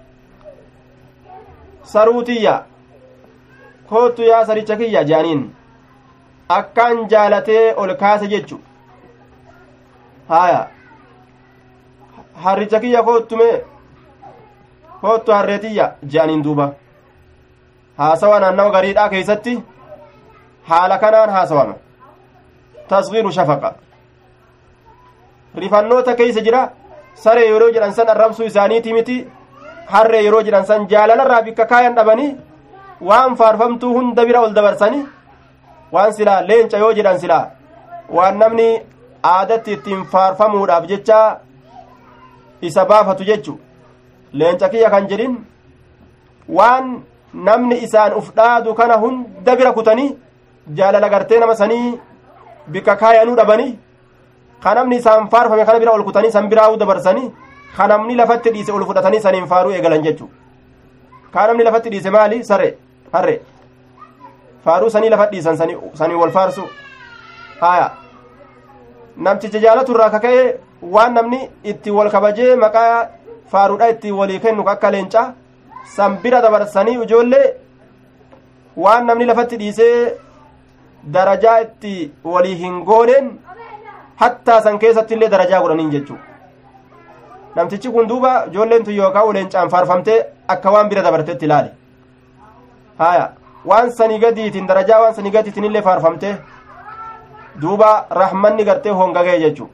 Speaker 1: saruutiyya kootu yaa saricha kiyya jaaniin akkaan jaalatee ol kaase jechu haya harricha kiyya koottume koottu harreetiyya jaaniin duuba haasawa naannawa gariidhaa keeysatti haala kanaan haasawama tasgiiru shafaqa rifannoota keeysa jira saree yeroo jedhan san arrabsuu isaaniiti miti harree yeroo jedhan san jaalalarraa bikka kaayan dhabanii waan faarfamtuu hunda bira ol dabarsanii waan silaa leenca yoo jedhan silaa waan namni aadatti ittiin faarfamuudhaaf jecha isa baafatu jechu leenca kiyya kan jedhin waan namni isaan uf dhaadu kana hunda bira kutanii jaalala gartee nama sanii bikka kaayanuu dhabanii kan namni isaan faarfame kana bira ol kutanii san biraa dabarsanii kan namni lafatti dhiise ol fudhatanii saniin faaruu eegalan jechu kan namni lafatti dhiise maali sare harre faaruu sanii lafatti dhiisan sanii wal faarsu haya namticha jaalatu irraa kaka'e waan namni itti wal kabajee maqaa faaruudha itti walii kennu akka leencaa san bira dabarsanii ijoollee waan namni lafatti dhiisee darajaa itti walii hin gooneen hattaa san keessatti illee darajaa godhaniin jechuu namtichi kun duuba ijoolleen tun yookaan leencaan faarfamtee akka waan bira dabartetti ilaale haya waan sanii gadiitiin darajaa waan sanii gadiitiin illee faarfamtee duuba rahmanni gartee hongagee jechuu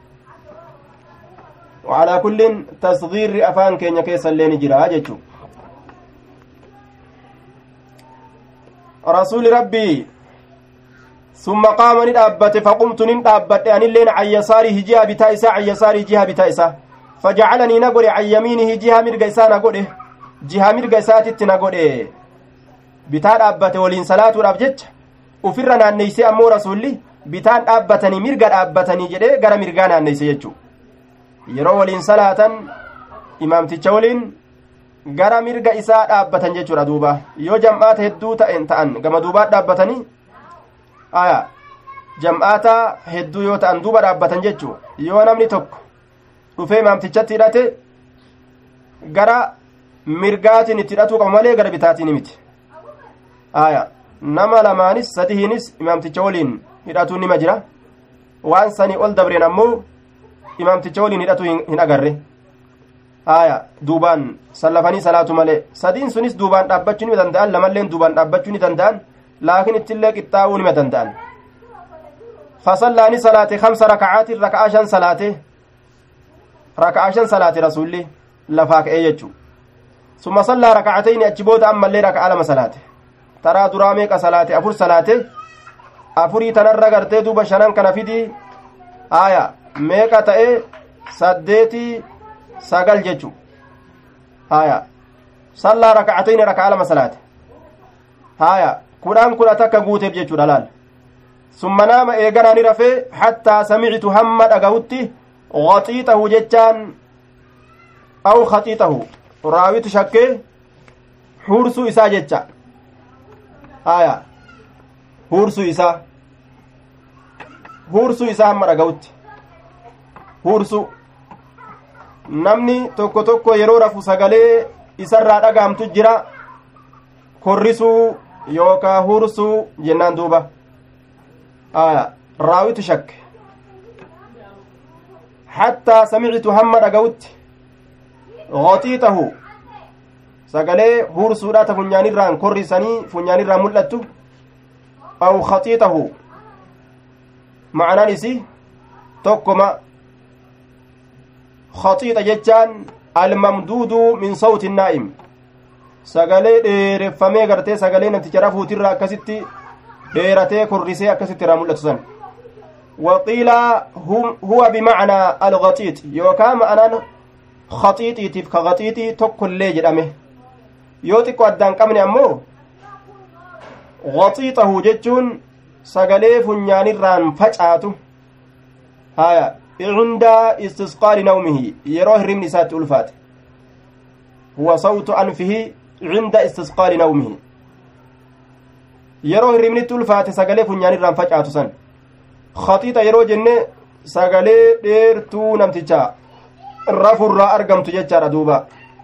Speaker 1: waalaa kullin tasgiirri afaan keenya keessa illee ni jira jechuu rasuuli rabbii ثم قام ندابت فقمت ندابت ان لين عن يساره جهه بتايسا عن يساره جهه بتايسا فجعلني نغوري عن يمينه جهه مرغيسا نغوري جهه مرغيساتي نغوري بتا دابت ولين صلاه ربجت وفرنا نيسي امو رسولي بتا دابتني مرغا دابتني جده غرا مرغانا نيسي يچو يرو ولين صلاه امامتي چولين غرا مرغا اسا دابتن جچو دوبا يو جمعات هدو تاين تان غما دوبا دابتني aya jam'aata hedduu yoo ta'an duuba dhaabbatan jechuu yoo namni tokko dhufee imaamtichatti hidhate gara mirgaatiin itti hidhatuu qabu malee gara bitaatiin miti aya nama lamaanis sadihiinis imaamticha waliin hidhatuun nima jira waan sanii ol dabreen ammoo imaamticha waliin hidhatuu hin agarre aya duubaan sallafanii salaatu malee sadiin sunis duubaan dhaabbachuu ni danda'an lamalleen duubaan dhaabbachuu ni danda'an لكن اتلك التاون متندان فصلاني صلاة خمس ركعات ركعشان صلاته ركعشان صلاة رسولي لفاك ايجو ثم صلى ركعتين اجبود اما اللي ركع على صلاته ترى دراميك صلاة افر صلاته افري تنر غرتي دوبا شنان كان فيدي آية ميكا تاي سديتي ساقل جيجو آية صلى ركعتين ركع على صلاته آية kudhaan kudha takka guuteef jechuudha laal summa naama eeganaa ni rafee hattaa samicitu hamma dhaga'utti ghaxiixahu jechaan aw khaxiixahu raawitu shakkee huursuu isaa jecha aya huursuu isaa huursuu isaa hamma dhaga'utti huursuu namni tokko tokko yeroo rafu sagalee isarraa dhagaamtu jira korrisuu yookaa hursuu jennaan duuba aya raawitu shakke hattaa samicitu hamma dhaga'utti ghaxiixahu sagalee hursuudha ta funyaanirraan korrisanii funyaanirraa mul'attu aw khaxiixahu ma'anaan isii tokkoma khaxiixa jechaan almamduudu min sawti naa'im sagalee dheereffamee gartee sagalee namticha rafuutirraa akkasitti dheeratee kurrisee akkasitti irraa mul'atu san waqiila huwa bimacnaa alghaxiix yookaa ma'anaan khaxiixiitiif ka ghaxiixii tokkollee jedhame yoo xiqqo addaan qabne ammoo ghaxiixahu jechuun sagalee funyaanirraan facaatu haya cinda istisqaali nawmihi yeroo hirribni isaatti ulfaate huwa sawtu anfihi cinda istisqaali nawmihi yeroo hirribnitti ulfaate sagalee funyaanirraan facaatu san khaxiixa yeroo jenne sagalee dheertuu namticha rafurraa argamtu jechaadha duuba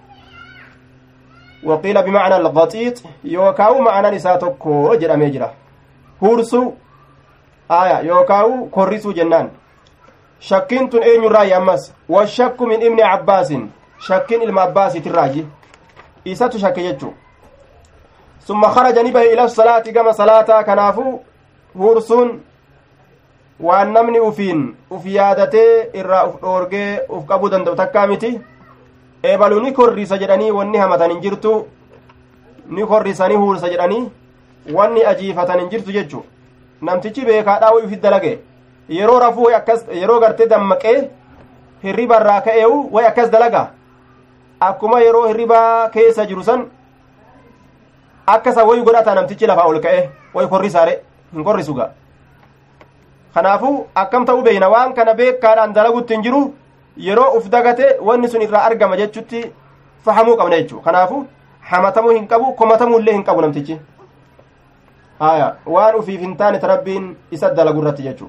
Speaker 1: waqiila bimacna alghaxiix yookaawu ma'anaan isaa tokko jedhamee jira hursuu aya yookaawu korrisuu jennaan shakkiin tun eenyurraayi ammas washakku min ibni abbaasin shakkiin ilma abbaasiitirraayi isatu shakke jechuu summa kharaja ni bahe ila salaati gama salaataa kanaafu hursuun waan namni ufiin uf yaadatee irraa uf dhoorgee uf qabuu danda'u takkaa miti eebalu ni korrisa jedhanii wanni hamatan hin jirtu ni korrisanii huursa jedhanii wanni ajiifatan hin jirtu jechu namtichi beekaadhaa way ufit dalage yeroo rafuu way akkas yeroo gartee dammaqee hirriba irraa ka'eewu way akkas dalaga akkuma yeroo hirribaa keessa jiru san akkasa way godhata namtichi lafaa ol ka'e way korrisaare hin korrisuga kanaafuu akkam ta'uu beeyna waan kana beekaadhaan dalagutti hin jiru yeroo uf dagate wanni sun irraa argama jechutti fahamuu qabna jechuu kanaafuu hamatamuu hin qabu komatamuu illee hin qabu namtichi haya waan ufiif hin taane rabbiin isa dalagu irratti jechuu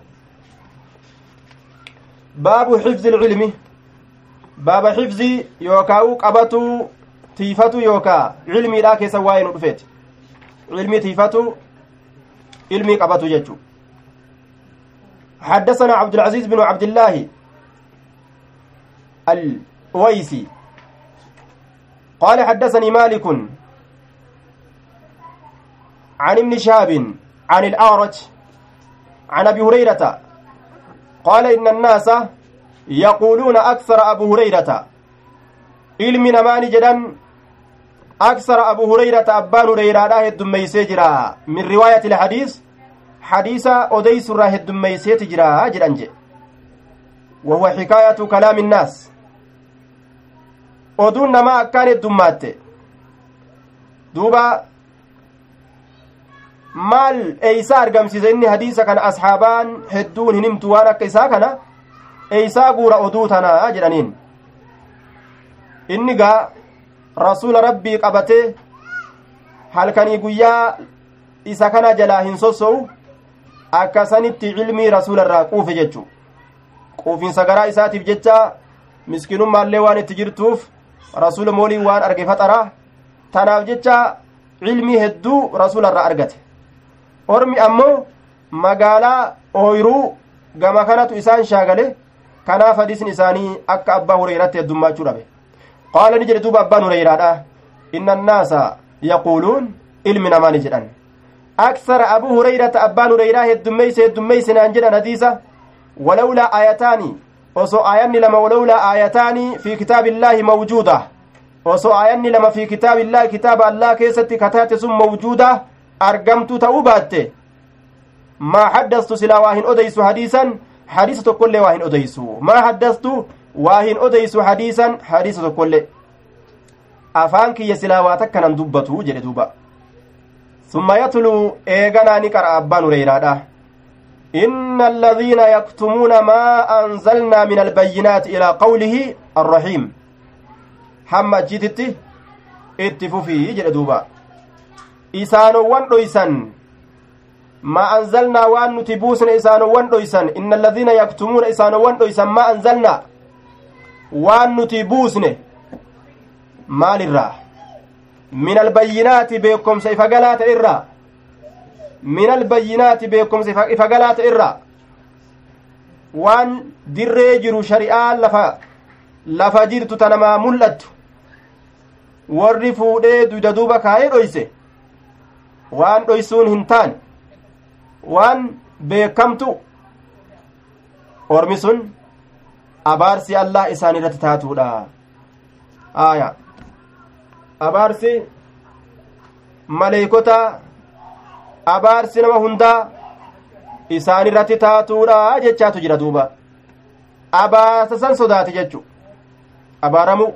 Speaker 1: baabu xifzi ilcilmi baaba xifzii yookaa'u qabatuu tiifatu yookaa cilmiidhaa keessa waa'ee nu dhufeeti cilmii tiifatu ilmii qabatu jechuu حدثنا عبد العزيز بن عبد الله الويسي قال حدثني مالك عن ابن شهاب عن الأعرج عن أبي هريرة قال إن الناس يقولون أكثر أبو هريرة علم نمان جدا أكثر أبو هريرة أبان هريرة الدميسي جرا من رواية الحديث حديث أديس راه الدميسي تجرا جرانج وهو حكاية كلام الناس أدون ما كان الدمات دوبا maal eeysaa argamsiise inni hadiisa kana asxaabaan hedduun hin himtu waan akka isaa kana eeysaa guura oduu tanaa jedhaniin inni gaa rasuula rabbii qabatee halkanii guyyaa isa kana jalaa hin sosso'u akkasanitti cilmii rasuula irraa quufe jechuu quufinsa garaa isaatiif jecha miskinummaallee waan itti jirtuuf rasuula moolii waan arge faxaraa tanaaf jecha cilmii hedduu rasuula irraa argate ormi ammoo magaalaa ooyruu gama kanatu isaan shaagale kanaaf hadiisni isaanii akka abbaa hureyratti heddummaachuu dhabe qaala ni jedhe duuba abbaan hureyraadha inna annaasa yaquuluun ilmi namaa ni jedhan aksara abuu hureyrata abbaan hureyraa heddummeeyse heddummeeysinaan jedhan hadiisa walawlaa aayataani osoo aayanni lama walawlaa aayataani fi kitaabillaahi mawjuuda osoo aayanni lama fi kitaabillaahi kitaaba allah keessatti kataate sun mawjuuda argamtu ta'uu baatte maa haddastu silaa waa hin odeysu hadiisan hadiisa tokkollee waa hin odeysu maa haddastu waa hin odeysu hadiisan hadiisa tokkollee afaan kiyya silaa waa takkanan dubbatu jedhe duuba summa yatluu eeganaa ni qara abbaan hureyraadha inna alladhiina yaktumuuna maa anzalnaa min albayyinaati ilaa qawlihi arrahiim hamma achiititti itti fufii jedhe duuba isaanowwan dhoysan ma anzalnaa waan nuti buusne isaanowwan dhoysan inna alladhiina yaktumuuna isaanowwan dhoysan ma anzalnaa waan nuti buusne maalirraa min albayyinaati beekomsa ifa galaa ta'e irraa min albayyinaati beekomsa ifa galaa ta'e irraa waan dirree jiru shari'aa lafa lafa jirtu tanamaa mul'attu warri fuudhee duyda duuba kaayee dhoyse waan dhoysuun hin taane waan beekamtu ormi sun abaarsi allah isaan irratti taatuudha aya abaarsi maleeykota abaarsi nama hundaa isaan irratti taatuudha jechaatu jira duuba abaarsa san sodaate jechu abaaramu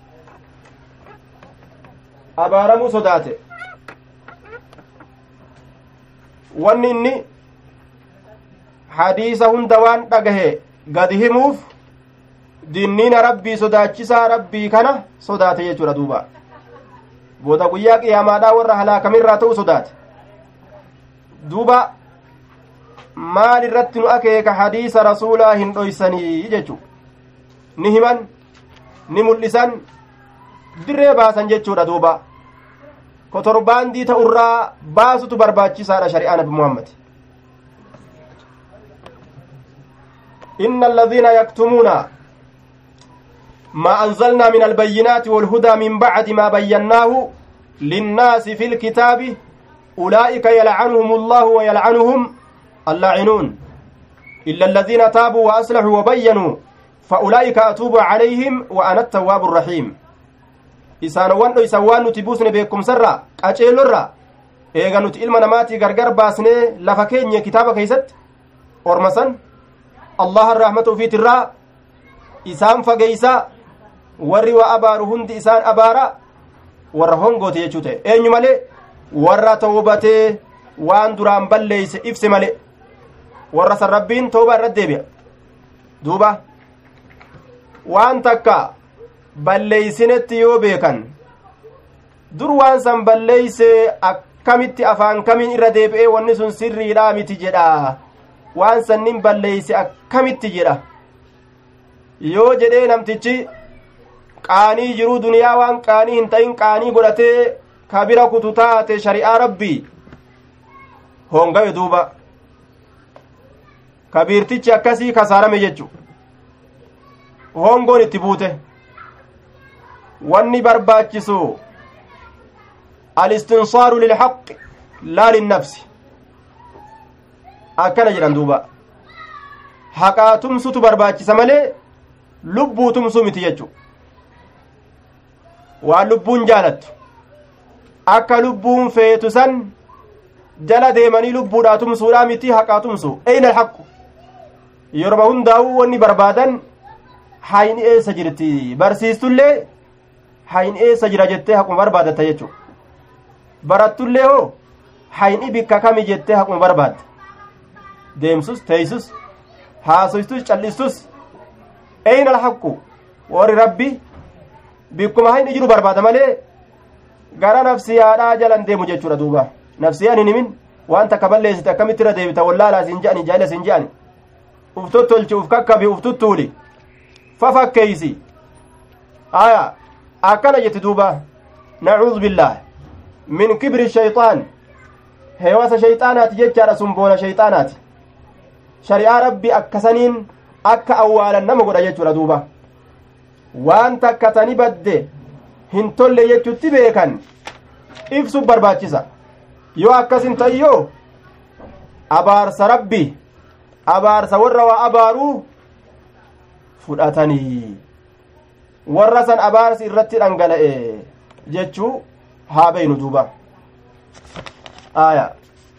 Speaker 1: abaaramu sodaate wanni inni hadiisa hunda waan dhagahe gadi himuuf dinniina rabbii sodaachisaa rabbii kana sodaate jechuudha duuba booda guyyaa qiyaamaadhaa warra halaakamirraa ta'u sodaate duuba maal irratti nu akeeka hadiisa rasuulaa hin dhoysanii jechu ni himan ni mul'isan dirree baasan jechuudha duuba kotorbaandii ta'urraa baasutu barbaachisaadha shari'aa nabi muhammad inna alladhiina yaktumuuna ما أنزلنا من البينات والهدى من بعد ما بيناه للناس في الكتاب أولئك يلعنهم الله ويلعنهم اللاعنون إلا الذين تابوا وأصلحوا وبينوا فأولئك أتوب عليهم وأنا التواب الرحيم إسانوان دو إسانوان نتبوسن بكم سرّا أجيل الرّا إيغا نت إلما نماتي غرغر باسني لفكين كتابة كيست ورمسن الله الرحمة في ترّا إسان فقيسا warri waa abaaru hundi isaan abaara warra hongooti jechuute eenyu malee warra tawbatee waan duraan balleeyse ibse malee warra san rabbiin tooba irra deebi'a duuba waan takka balleeysinetti yoo beekan dur waan san balleeyse akkamitti afaan kamiin irra deebi'ee wanni sun sirriidhaa miti jedha waan sannin balleeyse akkamitti jedha yoo jedhee namtichi qaanii jiruu duniyaa waan qaanii hin ta'in qaanii godhatee kabira kutu taate shari'aa rabbii hongayo duuba kabiirtichi akkasii kasaarame jechu hongoon itti buute wanni barbaachisu alistinsaaru lilhaqqi laa linnafsi akkana jedhan duuba haqaa tumsutu barbaachisa malee lubbuu tumsuu miti jechu waan lubbuun jaalattu akka lubbuun feetu san jala deemanii lubbuudhaa tumsuudhaa miti haqaa tumsu eyna alhaqu yeroma hundaa'uu wanni barbaadan hayni eessa jirti barsiistullee hayni eessa jira jettee haquma barbaadatta jechu barattullee hoo hayni bikka kami jettee haquma barbaadda deemsus teeysus haasoystus callistus eyna alhaqu warri rabbi bikkuma hayni jiru barbaada malee gara nafsiyaadhaa jalan deemu jechuudha duuba nafsiyaan hin himin waan takka balleessite akkamitti irra deebita wallaalaa siin je'ani jaala siin je'ani uf tottolchi uf kakkabi uf tuttuuli fafakkeeysi aya akkana jetti duuba nacuudu billaah min kibri shayxaan heewasa shayxaanaati jechaadha sun boona shayxaanaati shari'aa rabbi akkasaniin akka awwaalan nama godha jechuudha duuba waan takka tani badde hin tolle jechutti beekan ibsu barbaachisa yoo akkas hin ta'iyyoo abaarsa rabbi abaarsa warra waa abaaruu fudhatanii warra san abaarsi irratti dhangala'e jechuu haa beeynu duuba aya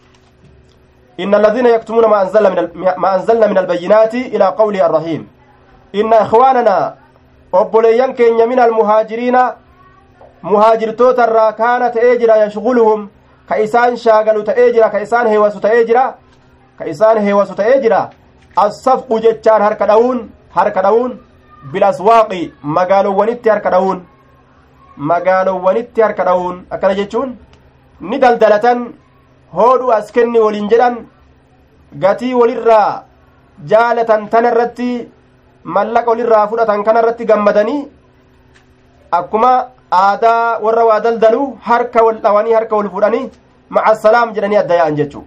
Speaker 1: إن الذين يكتمون ما أنزلنا من ما أنزلنا من البينات إلى قوله الرحيم إن إخواننا obboleeyyan keenya min almuhaajiriina muhaajirtoota irraa kaana ta'ee jira yashguluhum ka isaan shaagalu ta'ee jira ka isaan heewasu ta'ee jira ka isaan heewasu ta'ee jira assafqu jechaan harka dha'uun harka dha'uun bilaswaaqi magaalowwanitti harka dha'uun magaalowwanitti harka dha'uun akkana jechuun ni daldalatan hoodhu as kenni waliin jedhan gatii walirraa jaalatan tana irratti mallaqa walirraa fudhatan kana irratti gammadanii akkuma aadaa warra waa daldalu harka wal dhawanii harka wal fudhanii maca salaam jedhanii adda yaa'an jechuu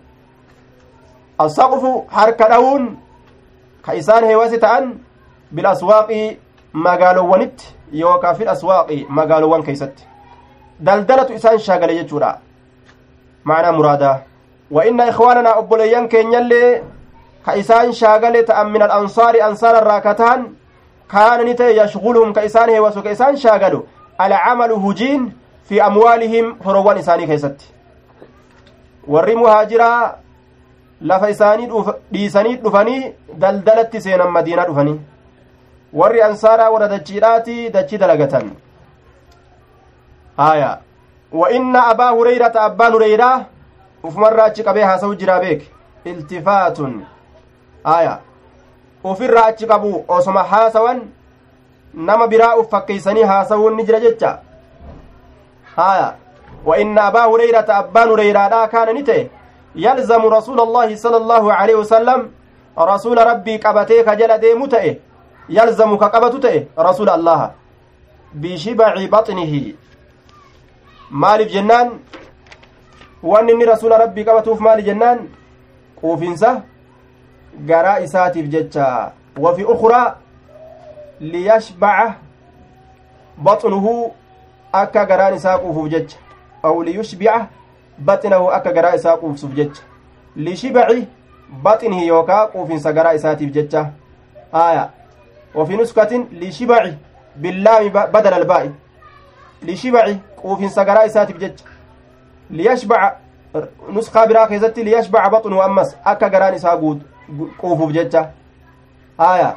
Speaker 1: assaqfu harka dha'uun ka isaan heewasi ta'an bil aswaaqii magaalowwanitti yookaa fil aswaaqii magaalowwan keeysatti daldalatu isaan shaagale jechuudha macnaa muraadaa wa inna ikhwaananaa obboleeyyan keenyallee ka isaan shaagale ta'an min al ansaari ansaara irraa kataan kaana ni ta'e yashghuluhum ka isaan heewasu ka isaan shaagalu alcamalu hujiin fi amwaalihim horowwan isaanii keessatti warri muhaajiraa lafa isaanii dhiisanii dhufanii daldalatti seenan madiinaa dhufanii warri ansaaraa warra dachiidhaati dachii dalagatan aya wa inna abaa hurayrata abbaan hureyraa ufumarraa achi qabee haasawu jiraa beek iltifaatun aya ufirraa achi qabu osoma haasawan nama biraa uf fakkeeysanii haasawuun ni jira jecha aya wa inna abaa hurayrata abbaan hureyraadhaa kaana ni ta'e yalzamu rasuula allaahi sala allaahu aleyhi wasalam rasuula rabbii qabatee ka jala deemu ta'e yalzamu ka qabatu ta'e rasuula allaha bishibaci baxnihi maaliif jennaan wanni inni rasuula rabbii qabatuuf maali jennaan quufinsa garaa isaatiif jecha wafi ukraa liyashbaca baxnuhu akka garaan isaa quufuuf jecha aw liyushbica baxnahu akka garaa isaa quufsuuf jecha lishibaci baxnihi yookaa quufinsa garaa isaatiif jecha aya wafi nuskatin lishibaci billaami badala albaa'i lishibaci quufinsa garaa isaatiif jecha liyashbaca nuskaa biraa keessatti liyashbaca baxnuhu ammas akka garaan isaa quufuuf jecha aya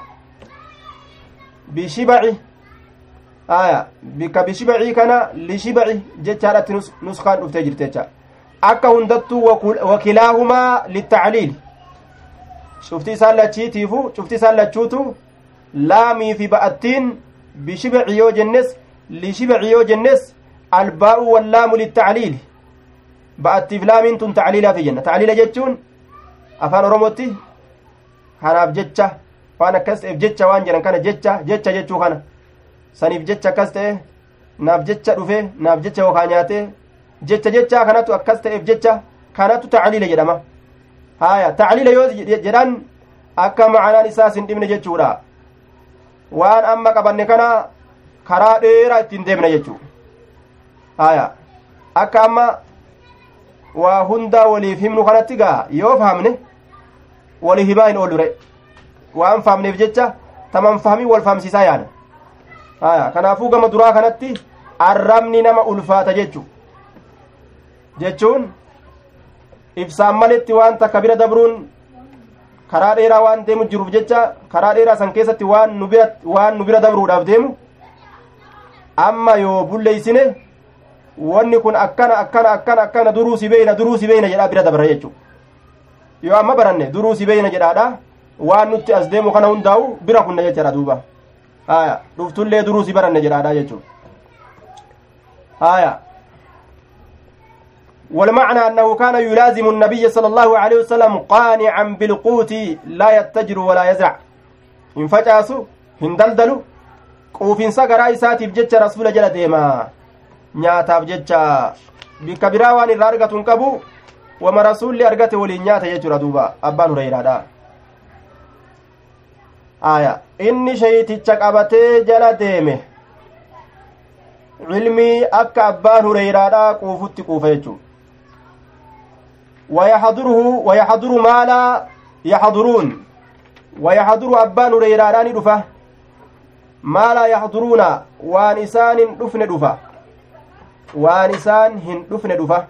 Speaker 1: bishibaci aya bika bishibacii kana lishibaci jechaadhatti nuskaan dhuftee jirte jecha akka hundattuu wakilaahumaa littacliil cufti isaan lachiitiifu cufti isaan lachuutu laamii fi ba'attiin bishibaci yoo jennes lishibaci yoo jennes albaa'u wallaamu littacliil ba'attiif laamiin tun tacliilaafi jenna tacliila jechuun afaan oromootti kanaaf jecha waan akkas ta'eef jecha waan jedhan kana jecha jecha jechuu kana saniif jecha akkas ta'e naaf jecha dhufe naaf jecha yookaa nyaate jecha jecha kanatu akkas ta'eef jecha kanatu tacliila jedhama haya tacliila yoo jedhan akka macanaan isaas hin dhibne jechuudha waan amma qabanne kana karaa dheeraa ittiin deemna jechuu haya akka amma waa hundaa waliif himnu kanatti gaa yoo fahamne walii himaa hin oolure waan fahamneef jecha taman fahamii wal fahamsiisaa yaana haya kanaafuu gama duraa kanatti arrabni nama ulfaata jechu jechuun ibsaan maletti waan takka bira dabruun karaa dheeraa waan deemu jiruuf jecha karaa dheeraa san keessatti waan nu bira waan nu bira dabruudhaaf deemu amma yoo bulleeysine wanni kun akkana akkana akkana akkana duruu si beeyna duruu si beeyna jedhaa bira dabra jechu yoo amma baranne duruu si beeyna jedhaadha waan nutti as deemu kana hundaa'u bira kunna jechaadha duuba haya dhuftullee duruu si baranne jedhaadha jechu haya والمعنى أنه كان يلازم النبي صلى الله عليه وسلم قانعا بالقوت لا يتجر ولا يزرع إن فجأسوا هندلدلوا قوفين سقرا إساتي بجتش رسول جل ديما نياتا بجتش بكبرا وان الرارقة كبو وما رسول لأرقة ولي نياتا يجر دوبا أبان هريرا آية إني شيتي قبتي جل ديمه علمي أكا أبان هريرا قوفتي قوفيتو ويحضره ويحضر ما لا يحضرون ويحضر أبان هريران دفه ما لا يحضرون وانسان دفن دفه وانسان هن دفن دفه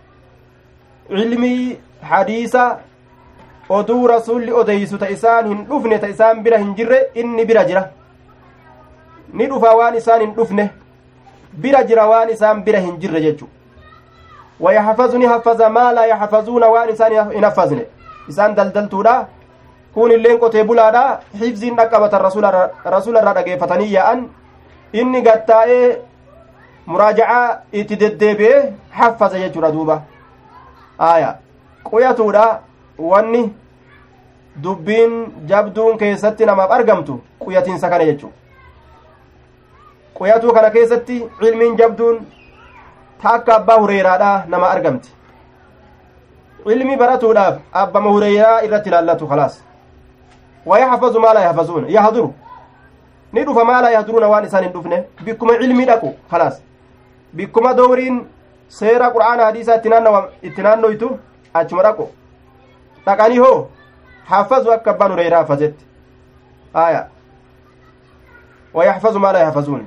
Speaker 1: علمي حديثة oduu rasuulli odeysu ta isaan hin dhufne ta isaan bira hin jirre inni bira jira ni dhufa waan isaan hin dhufne bira jira waan isaan bira hin jirre jechu ويحفظني حفظ ما لا يحفظون وان انسان ينفذني انسان دلدلتودا كون اللين قوتي بولادا حفظين نقبت الرسول الرسول الرغيفتني يا ان اني غتاي مراجعه اتددبه حفظ يجرا دوبا آية قويتودا واني دبين جبدون كيستي نما ارغمتو قويتين سكن يجو قويتو كان كيستي علمين جبدون takka abbaa hureeraadha nama argamti ilmi baratuudhaaf abbama hureeraa irratti ilaallatu khalaas wayaxfazu maa laa yaxfazuuna yahduru ni dhufa maa laa yahduruuna waan isaan hin dhufne bikkuma ilmii dhaqu khalaas bikkuma dowriin seera qur'aana hadiisaa itti naannoytu achuma dhaqu dhaqanii hoo xafazu akka abbaan hureeraa hafazetti aya ويحفظ ما لا يحفظون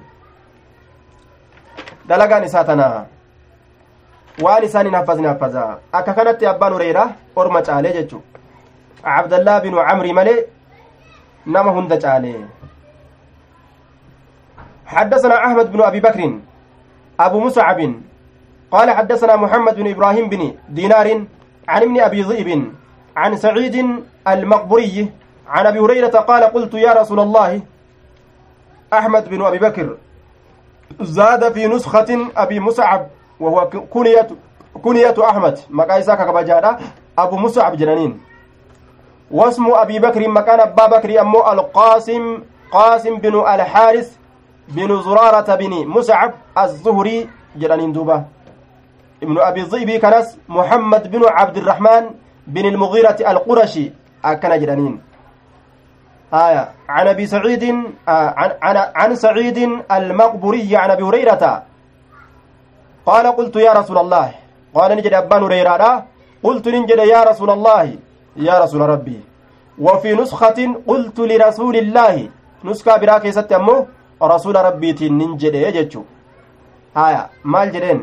Speaker 1: دلقان إساتنا وان إسان نحفظ نحفظا أكا كانت أبان هريرة أرمج عليه ججو عبد الله بن عمرو ملي نما هندج عليه حدثنا أحمد بن أبي بكر أبو مصعب قال حدثنا محمد بن إبراهيم بن دينار عن ابن أبي ذئب عن سعيد المقبري عن أبي هريرة قال قلت يا رسول الله أحمد بن أبي بكر زاد في نسخة أبي مصعب وهو كنية كنية أحمد مكايسا كبجادا أبو مصعب جنانين واسم أبي بكر مكان أبا بكر أمو القاسم قاسم بن الحارث بن زرارة بن مصعب الزهري جنانين دوبا ابن أبي الذئب كنس محمد بن عبد الرحمن بن المغيرة القرشي أكن جنانين آية عن أبي سعيد آه عن, عن, عن سعيد المقبري عن أبي هريرة قال قلت يا رسول الله قال نجد أبان هريرة قلت نجد يا رسول الله يا رسول ربي وفي نسخة قلت لرسول الله نسخة براكي ستمو رسول ربي تنجد يجتشو آية مال جدين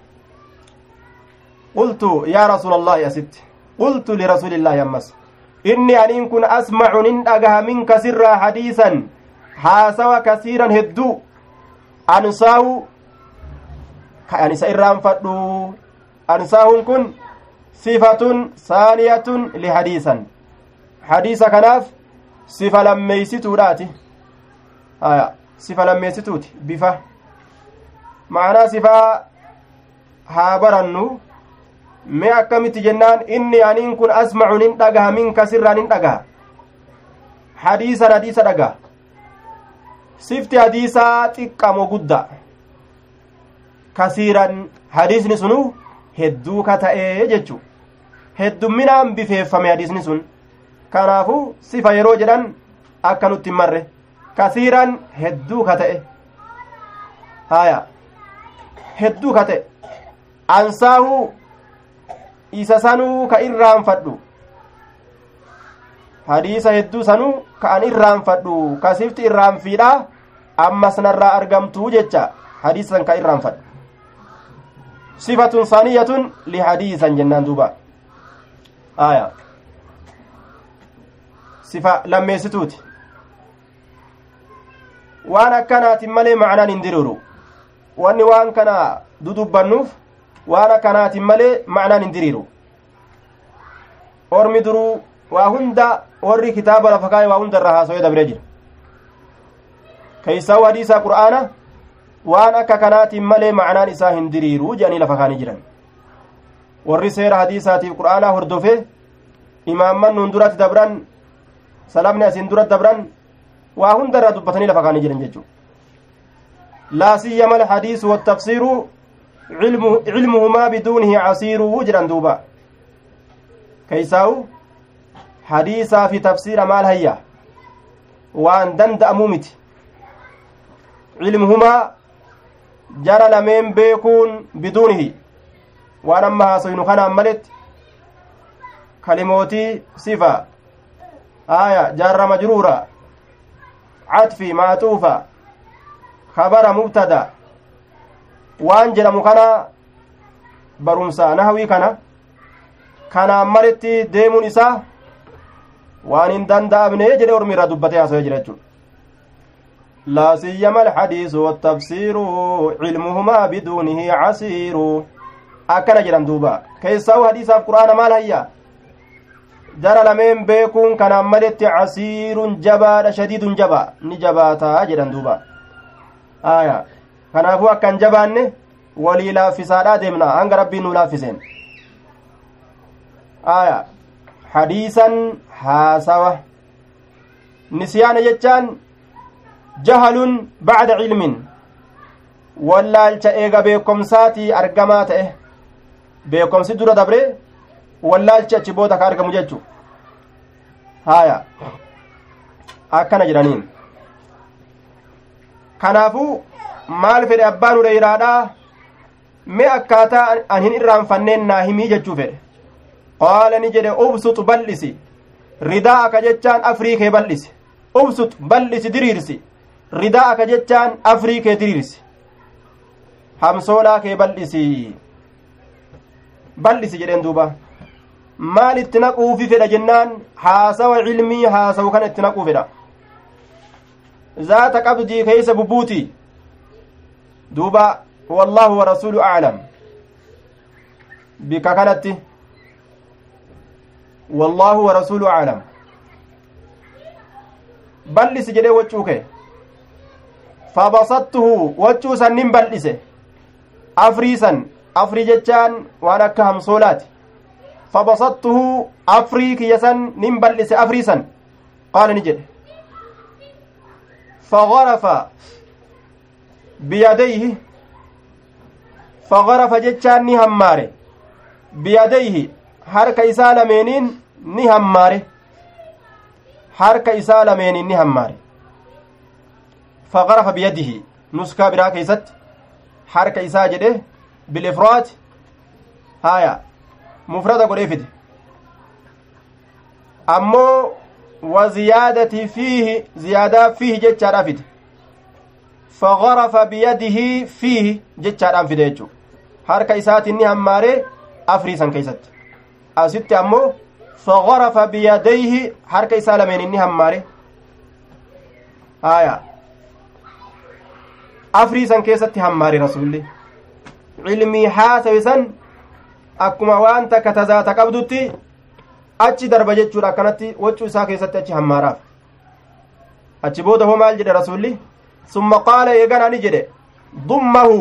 Speaker 1: قلت يا رسول الله يا ست قلت لرسول الله يمس إني أن كن أسمع نندقها منك سرا حديثا حاسوا كثيرا هدو أنساو كأن سيران فدو أنساو كن صفة ثانية لحديثا حديث كناف صفة لم يستو راتي آية صفة لم يستو بفا معنى صفة هابرنو mee akkamitti jennaan inni aniin kun asmacu nin dhagaha minka sirraa nin dhagaha hadiisan hadiisa dhagaha sifti hadiisaa xiqqamo gudda kasiiran hadiisni sunu hedduu ka ta'ee jechu heddumminaan bifeeffame hadiisni sun kanaafu sifa yeroo jedhan akka nutti marre kasiiran hedduu ka ta'e haya hedduu ka ta'e ansaahu isa sanuu ka irraanfadhu hadiisa hedduu sanuu ka an irraanfadhu ka sifti irraanfiidha ammas narraa argamtuu jecha hadiisan ka irraanfadhu sifatun saniyatun lihadiisan jennaan duuba aya sifa lammeessituuti waan akkanaatiin malee macnaan hin diriiru wanni waan kana dudubbannuuf waan akkanaatiin malee macnaan hin diriiru ormi duruu waa hunda warri kitaaba lafa kaa'e waa hunda irraa haasawee dabree jira keeysaa hadiisa qur'aana waan akka kanaatiin malee macnaan isaa hin diriiru jedhanii lafa kaa'anii jiran warri seera hadiisaatiif qur'aanaa hordofe imaamman nuun duratti dabran salafni asiin duratti dabran waa hunda irraa dubbatanii lafa kaa'anii jiran jechuudha laa siyyama alhadiisu wattafsiiru cilmuhumaa biduunihi casiiruu jedhan duuba keeysaa'u hadiisaa fi tafsiira maal hayya waan danda'amuu miti cilmuhumaa jara lameen beekuun biduunihi waan amma haasoynu kanaan maletti kalimootii sifa aya jaarra majruura catfi maaxuufa kabara mubtada waan jedhamu kana barumsa nahwii kana kanaan maletti deemuun isaa waan hin danda'amne jedhe ormi irraa dubbatee haasawee jira jechuudha laa siyyama alhadiisu wattafsiiru cilmuhumaa biduunihi casiiru akkana jedhan duuba keessaa'u hadiisaaf qur'aana maal hayya jara lameen beekuun kanaan maletti casiirun jabaadha shadiidun jabaa ni jabaataa jedhan duuba aya kanaafuu akkan jabaanne walii laaffisaadhaa deemna hanga rabbiin nu laaffiseen aya hadiisan haasawa nisyaana jechaan jahalun bacda cilmin wallaalcha eega beekomsaatii argamaa ta'e beekomsi dura dabre wallaalchi achi booda ka argamu jechu haya akkana jedhaniin kanaafuu maal fedhe abbaan hureyraadha mee akkaataa an hin irraanfanneen naa himii jechuu fedhe qaala ni jedhe ubsut bal'isi ridaa'aka jechaan afrii kee bal'isi ubsut bal'isi diriirsi ridaa'aka jechaan afrii kee diriirsi hamsoolaa kee bal'isi bal'isi jedheen duuba maal itti naquufi fedha jennaan haasawa cilmii haasawu kan itti naquu fedha zaata qabdii keeysa bubuuti duuba wallaahu wa rasuulu aclam bika kanatti wallaahu wa rasuulu aclam bal'isi jedhee waccuu kee fabasattuhu waccuu san nin bal'ise afrii san afrii jechaan waan akka hamsoolaati fabasattuhu afrii kiyya san nin bal'ise afrii san qaala ni jedhe fagarafa biyadayhi fagarafa jechaan ni hammaare biyadayhi harka isaa lameeniin ni hammaare harka isaa lameeniin ni hammaare fagarafa biyadihi nuskaa biraa keeysatti harka isaa jedhe bilifraat haya mufrada godhee fide ammoo wa ziyaadati fiihi ziyaadaa fiihi jechaadhaa fide fagarafa biyadihi fiihi jechaadhaan fide jechuu harka isaatiin ni hammaare afrii san keeysatti asitti ammoo fagarafa biyadayhi harka isaa lameen ni hammaare haya afrii san keessatti hammaare rasuulli ilmii haasawe san akkuma waan takka tazaata qabdutti achi darba jechuudha akkanatti waccuu isaa keessatti achi hammaaraaf achi booda hoo maal jedhe rasuulli summa qaala eegana ni jedhe dummahu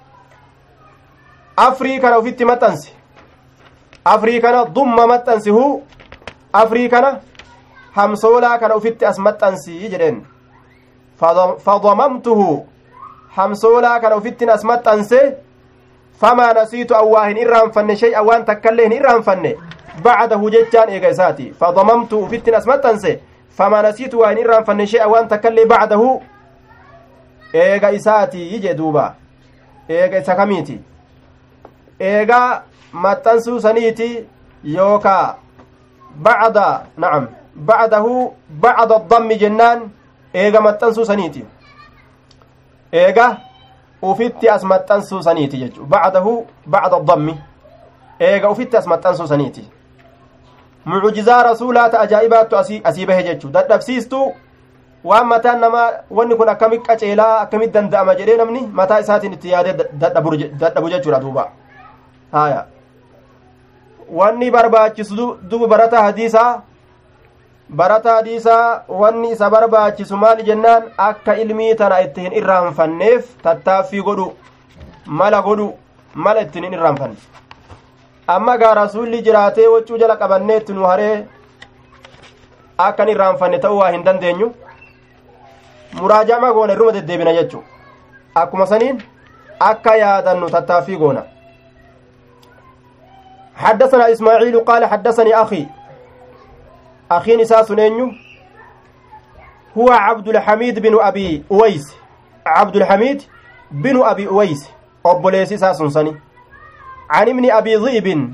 Speaker 1: afrii kana ufitti maxxansi afrii kana dumma maxxansihu afrii kana hamsoolaa kana ufitti as maxxansi jedheen fadamamtuhu hamsoolaa kana ufittin as maxxanse famaa nasiitu awwaa hin irraanfanne shay'a waan takkaillee hin irraanfanne bacdahu jechaan eega isaati fadamamtu ufittin as maxxanse famaa nasiitu waa hin irraanfanne shay'a waan takkaillee bacdahu eega isaati jee duuba eega isa kamiiti eega maxxansuu saniiti yookaa bacda nacam bacdahu bacda dammi jennaan eega maxxansuu saniiti eega ufitti as maxxansuu saniiti jechu bacdahu bacda dammi eega ufitti as maxxansuu saniiti mucjizaa rasuulaa ta ajaa'ibaattu asii bahe jechu dadhabsiistu waan mataan namaa wanni kun akkamit qaceelaa akkamit danda'ama jedhee namni mataa isaatiin itti yaadee dadhabu jechuudha duuba haya wanni barbaachisu dubu barataa hadiisaa barataa hadiisaa wanni isa barbaachisu maali jennaan akka ilmii tana itti hin irraanfanneef tattaaffii godhu mala godhu mala ittiin hin irraanfanne amma gaa rasuulli jiraatee waccuu jala qabanneetti nu haree akka hin irraanfanne ta'uu waa hin dandeenyu muraajama goona irruma deddeebina jechuu akkuma saniin akka yaadannu tattaaffii goona حدثنا إسماعيل قال حدثني أخي أخي نساء سنين هو عبد الحميد بن أبي أويس عبد الحميد بن أبي أويس أبو ليسي ساسنسني عن ابن أبي ذئب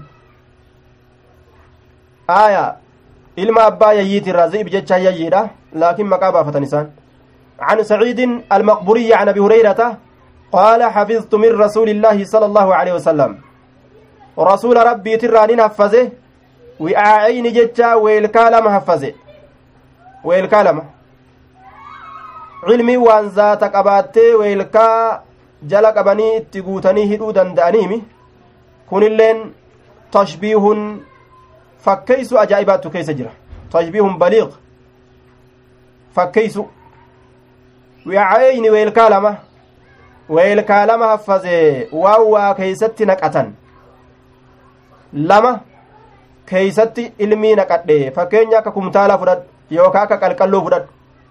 Speaker 1: آية إلما أبا ييت الرزيب جتشا ييدا لكن مقابا فتنسان عن سعيد المقبوري عن أبي هريرة قال حفظت من رسول الله صلى الله عليه وسلم رسول ربي ترانين حفظه وعاعين جتشا ويلكالم حفظه ويلكالم علمي وان ذاتك أباتي ويلكا جلق أبني اتقوتني هدو دندانيمي كن اللين تشبيه فكيس أجائبات كيس جرى تشبيه بليغ فكيس وعاعين ويلكالم ويلكالم حفظه واوا كيستي نكأتن lama keeysatti ilmii naqadhe fakkeenya akka kumtaala fudhadhu yookaan akka qalqalloo fudhadhu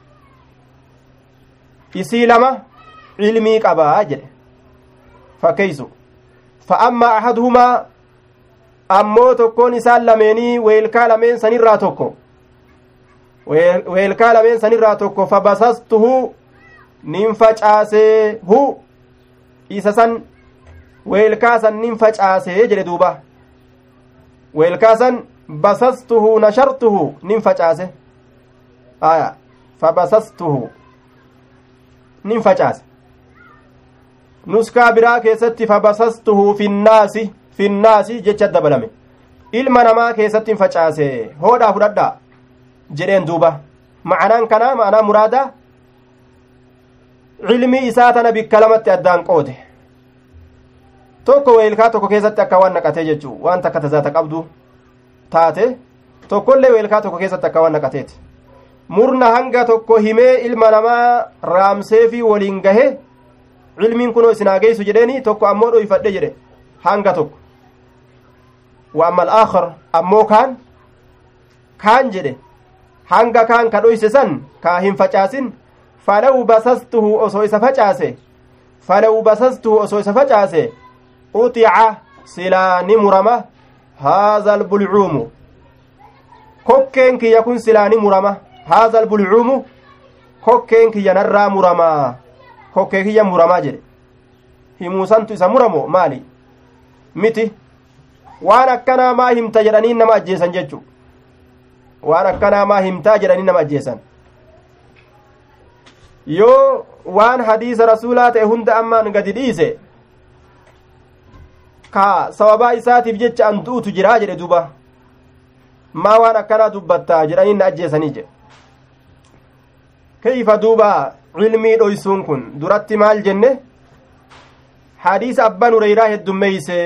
Speaker 1: isii lama ilmii qabaa jedhe fakkeeysu fa'ammaa ahaduhumaa ammoo tokkoon isaan lameenii weelkaa lameen sanirraa tokko weelkaa lameen sanirraa tokko fabasastuhu nin facaasee hu isa san weelkaa san nin facaasee jedhe duuba weelkaasan basastuhu nashartuhu nin facaase aya fabasastuhu nin facaase nuskaa biraa keessatti fabasastuhu finnaasi finnaasi jecha dabalame ilma namaa keessatti hin facaase hoodhaa fudhadhaa jedheen duuba ma'anaan kanaa ma'anaa muraadaa ilmi isaa tana bikka lamatti addaan qoode tokko weelkaa tokko keessatti akka waan naqatee jechuu waan takka tazaata qabdu taate tokkollee weelkaa tokko keessatti akka waan naqateeti murna hanga tokko himee ilma namaa raamsee fi waliin gahe ilmiin kunoo isinaa geessu jedheeni tokko ammoo dhoyfadhe jedhe hanga tokko wa amma al-aakhar ammoo kaan kaan jedhe hanga kaan ka dhoyse san kaa hin facaasin falaw basastuhu osoo isa facaase falaw basastuhu osoo isa facaase utiica silaa ni murama haadha albulcuumu kokkeen kiyya kun silaa ni murama haadha albulcuumu kokkeen kiyya narraa muramaa kokkee kiyya muramaa jedhe himuusantu isa muramo maali miti waan akkanaa maa himta jedhanii nama ajjeesan jechu waan akkanaa maa himtaa jedhanii nama ajjeesan yoo waan hadiisa rasuulaa ta'e hunda ammaan gadi dhiise ka sababaa isaatiif jecha an du'utu jiraa jedhe duba maa waan akkanaa dubbattaa jedhanii na ajjeesanii jedhe kayfa duuba ilmii dhoysuun kun duratti maal jenne hadiisa abbaan hureyraa heddummeeyse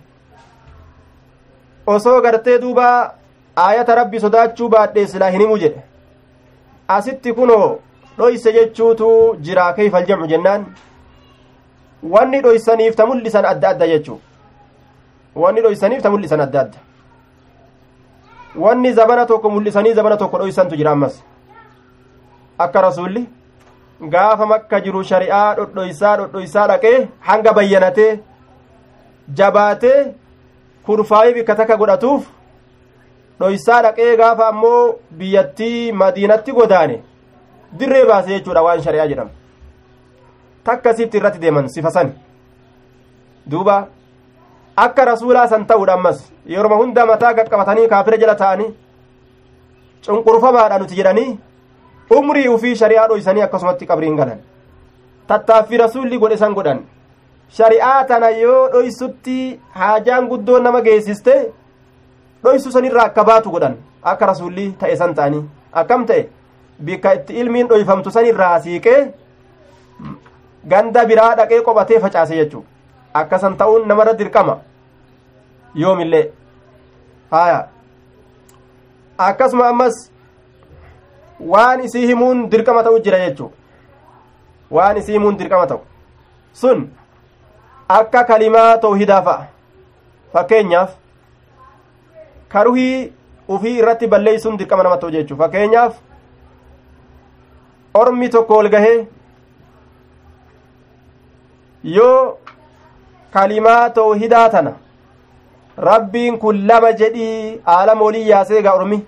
Speaker 1: osoo gartee duuba aayata rabbi sodaachuu baadhee silaa hin himu jedhe asitti kunoo dhoyse jechuutu jira kayfal jamcu jennaan wanni dhoysaniif ta mul'isan adda adda jechuu wanni dhoysaniif ta mul'isan adda adda wanni zabana tokko mul'isanii zabana tokko dhoysantu jira ammas akka rasuulli gaafa makka jiru shari'aa dhodhoysaa dhodhoysaa dhaqee hanga bayyanatee jabaatee kurfaa'ee bikka takka godhatuuf dhoysaa dhaqee gaafa ammoo biyyattii madiinatti godaane dirree baase jechuudha waan shari'aa jedhamu takka sitti irratti deeman sifa san duuba akka rasuulaa san ta'uudha ammas yeroo hunda mataa qaqqabatanii kaafira jala ta'anii cunqurfamaadha nuti jedhanii umrii ufii shari'aa dhoysanii akkasumatti qabriin galan tattaaffii rasuulli godhe san godhan shari'aa tana yoo dhoysutti haajaan guddoon nama geessiste dhoysu sanirraa akka baatu godhan akka rasuulli ta'e san ta'anii akkam ta'e bikka itti ilmiin dhoyfamtu sanirraa siiqee ganda biraa dhaqee qophatee facaase jechuu akkasan ta'uun namarra dirqama yoomillee haya akkasuma ammas waan isii himuun dirqama ta'u jira jechuu waan isii himuun dirqama ta'u sun akka kalimaa tawhidaa fa'a fakkeenyaaf karuhii ufii irratti balleeysuun dirqama nama ta'u jechuu fakkeenyaaf ormi tokko ol gahee yoo kalimaa tawhidaa tana rabbiin kun lama jedhii aalama olii yaasee gaa ormi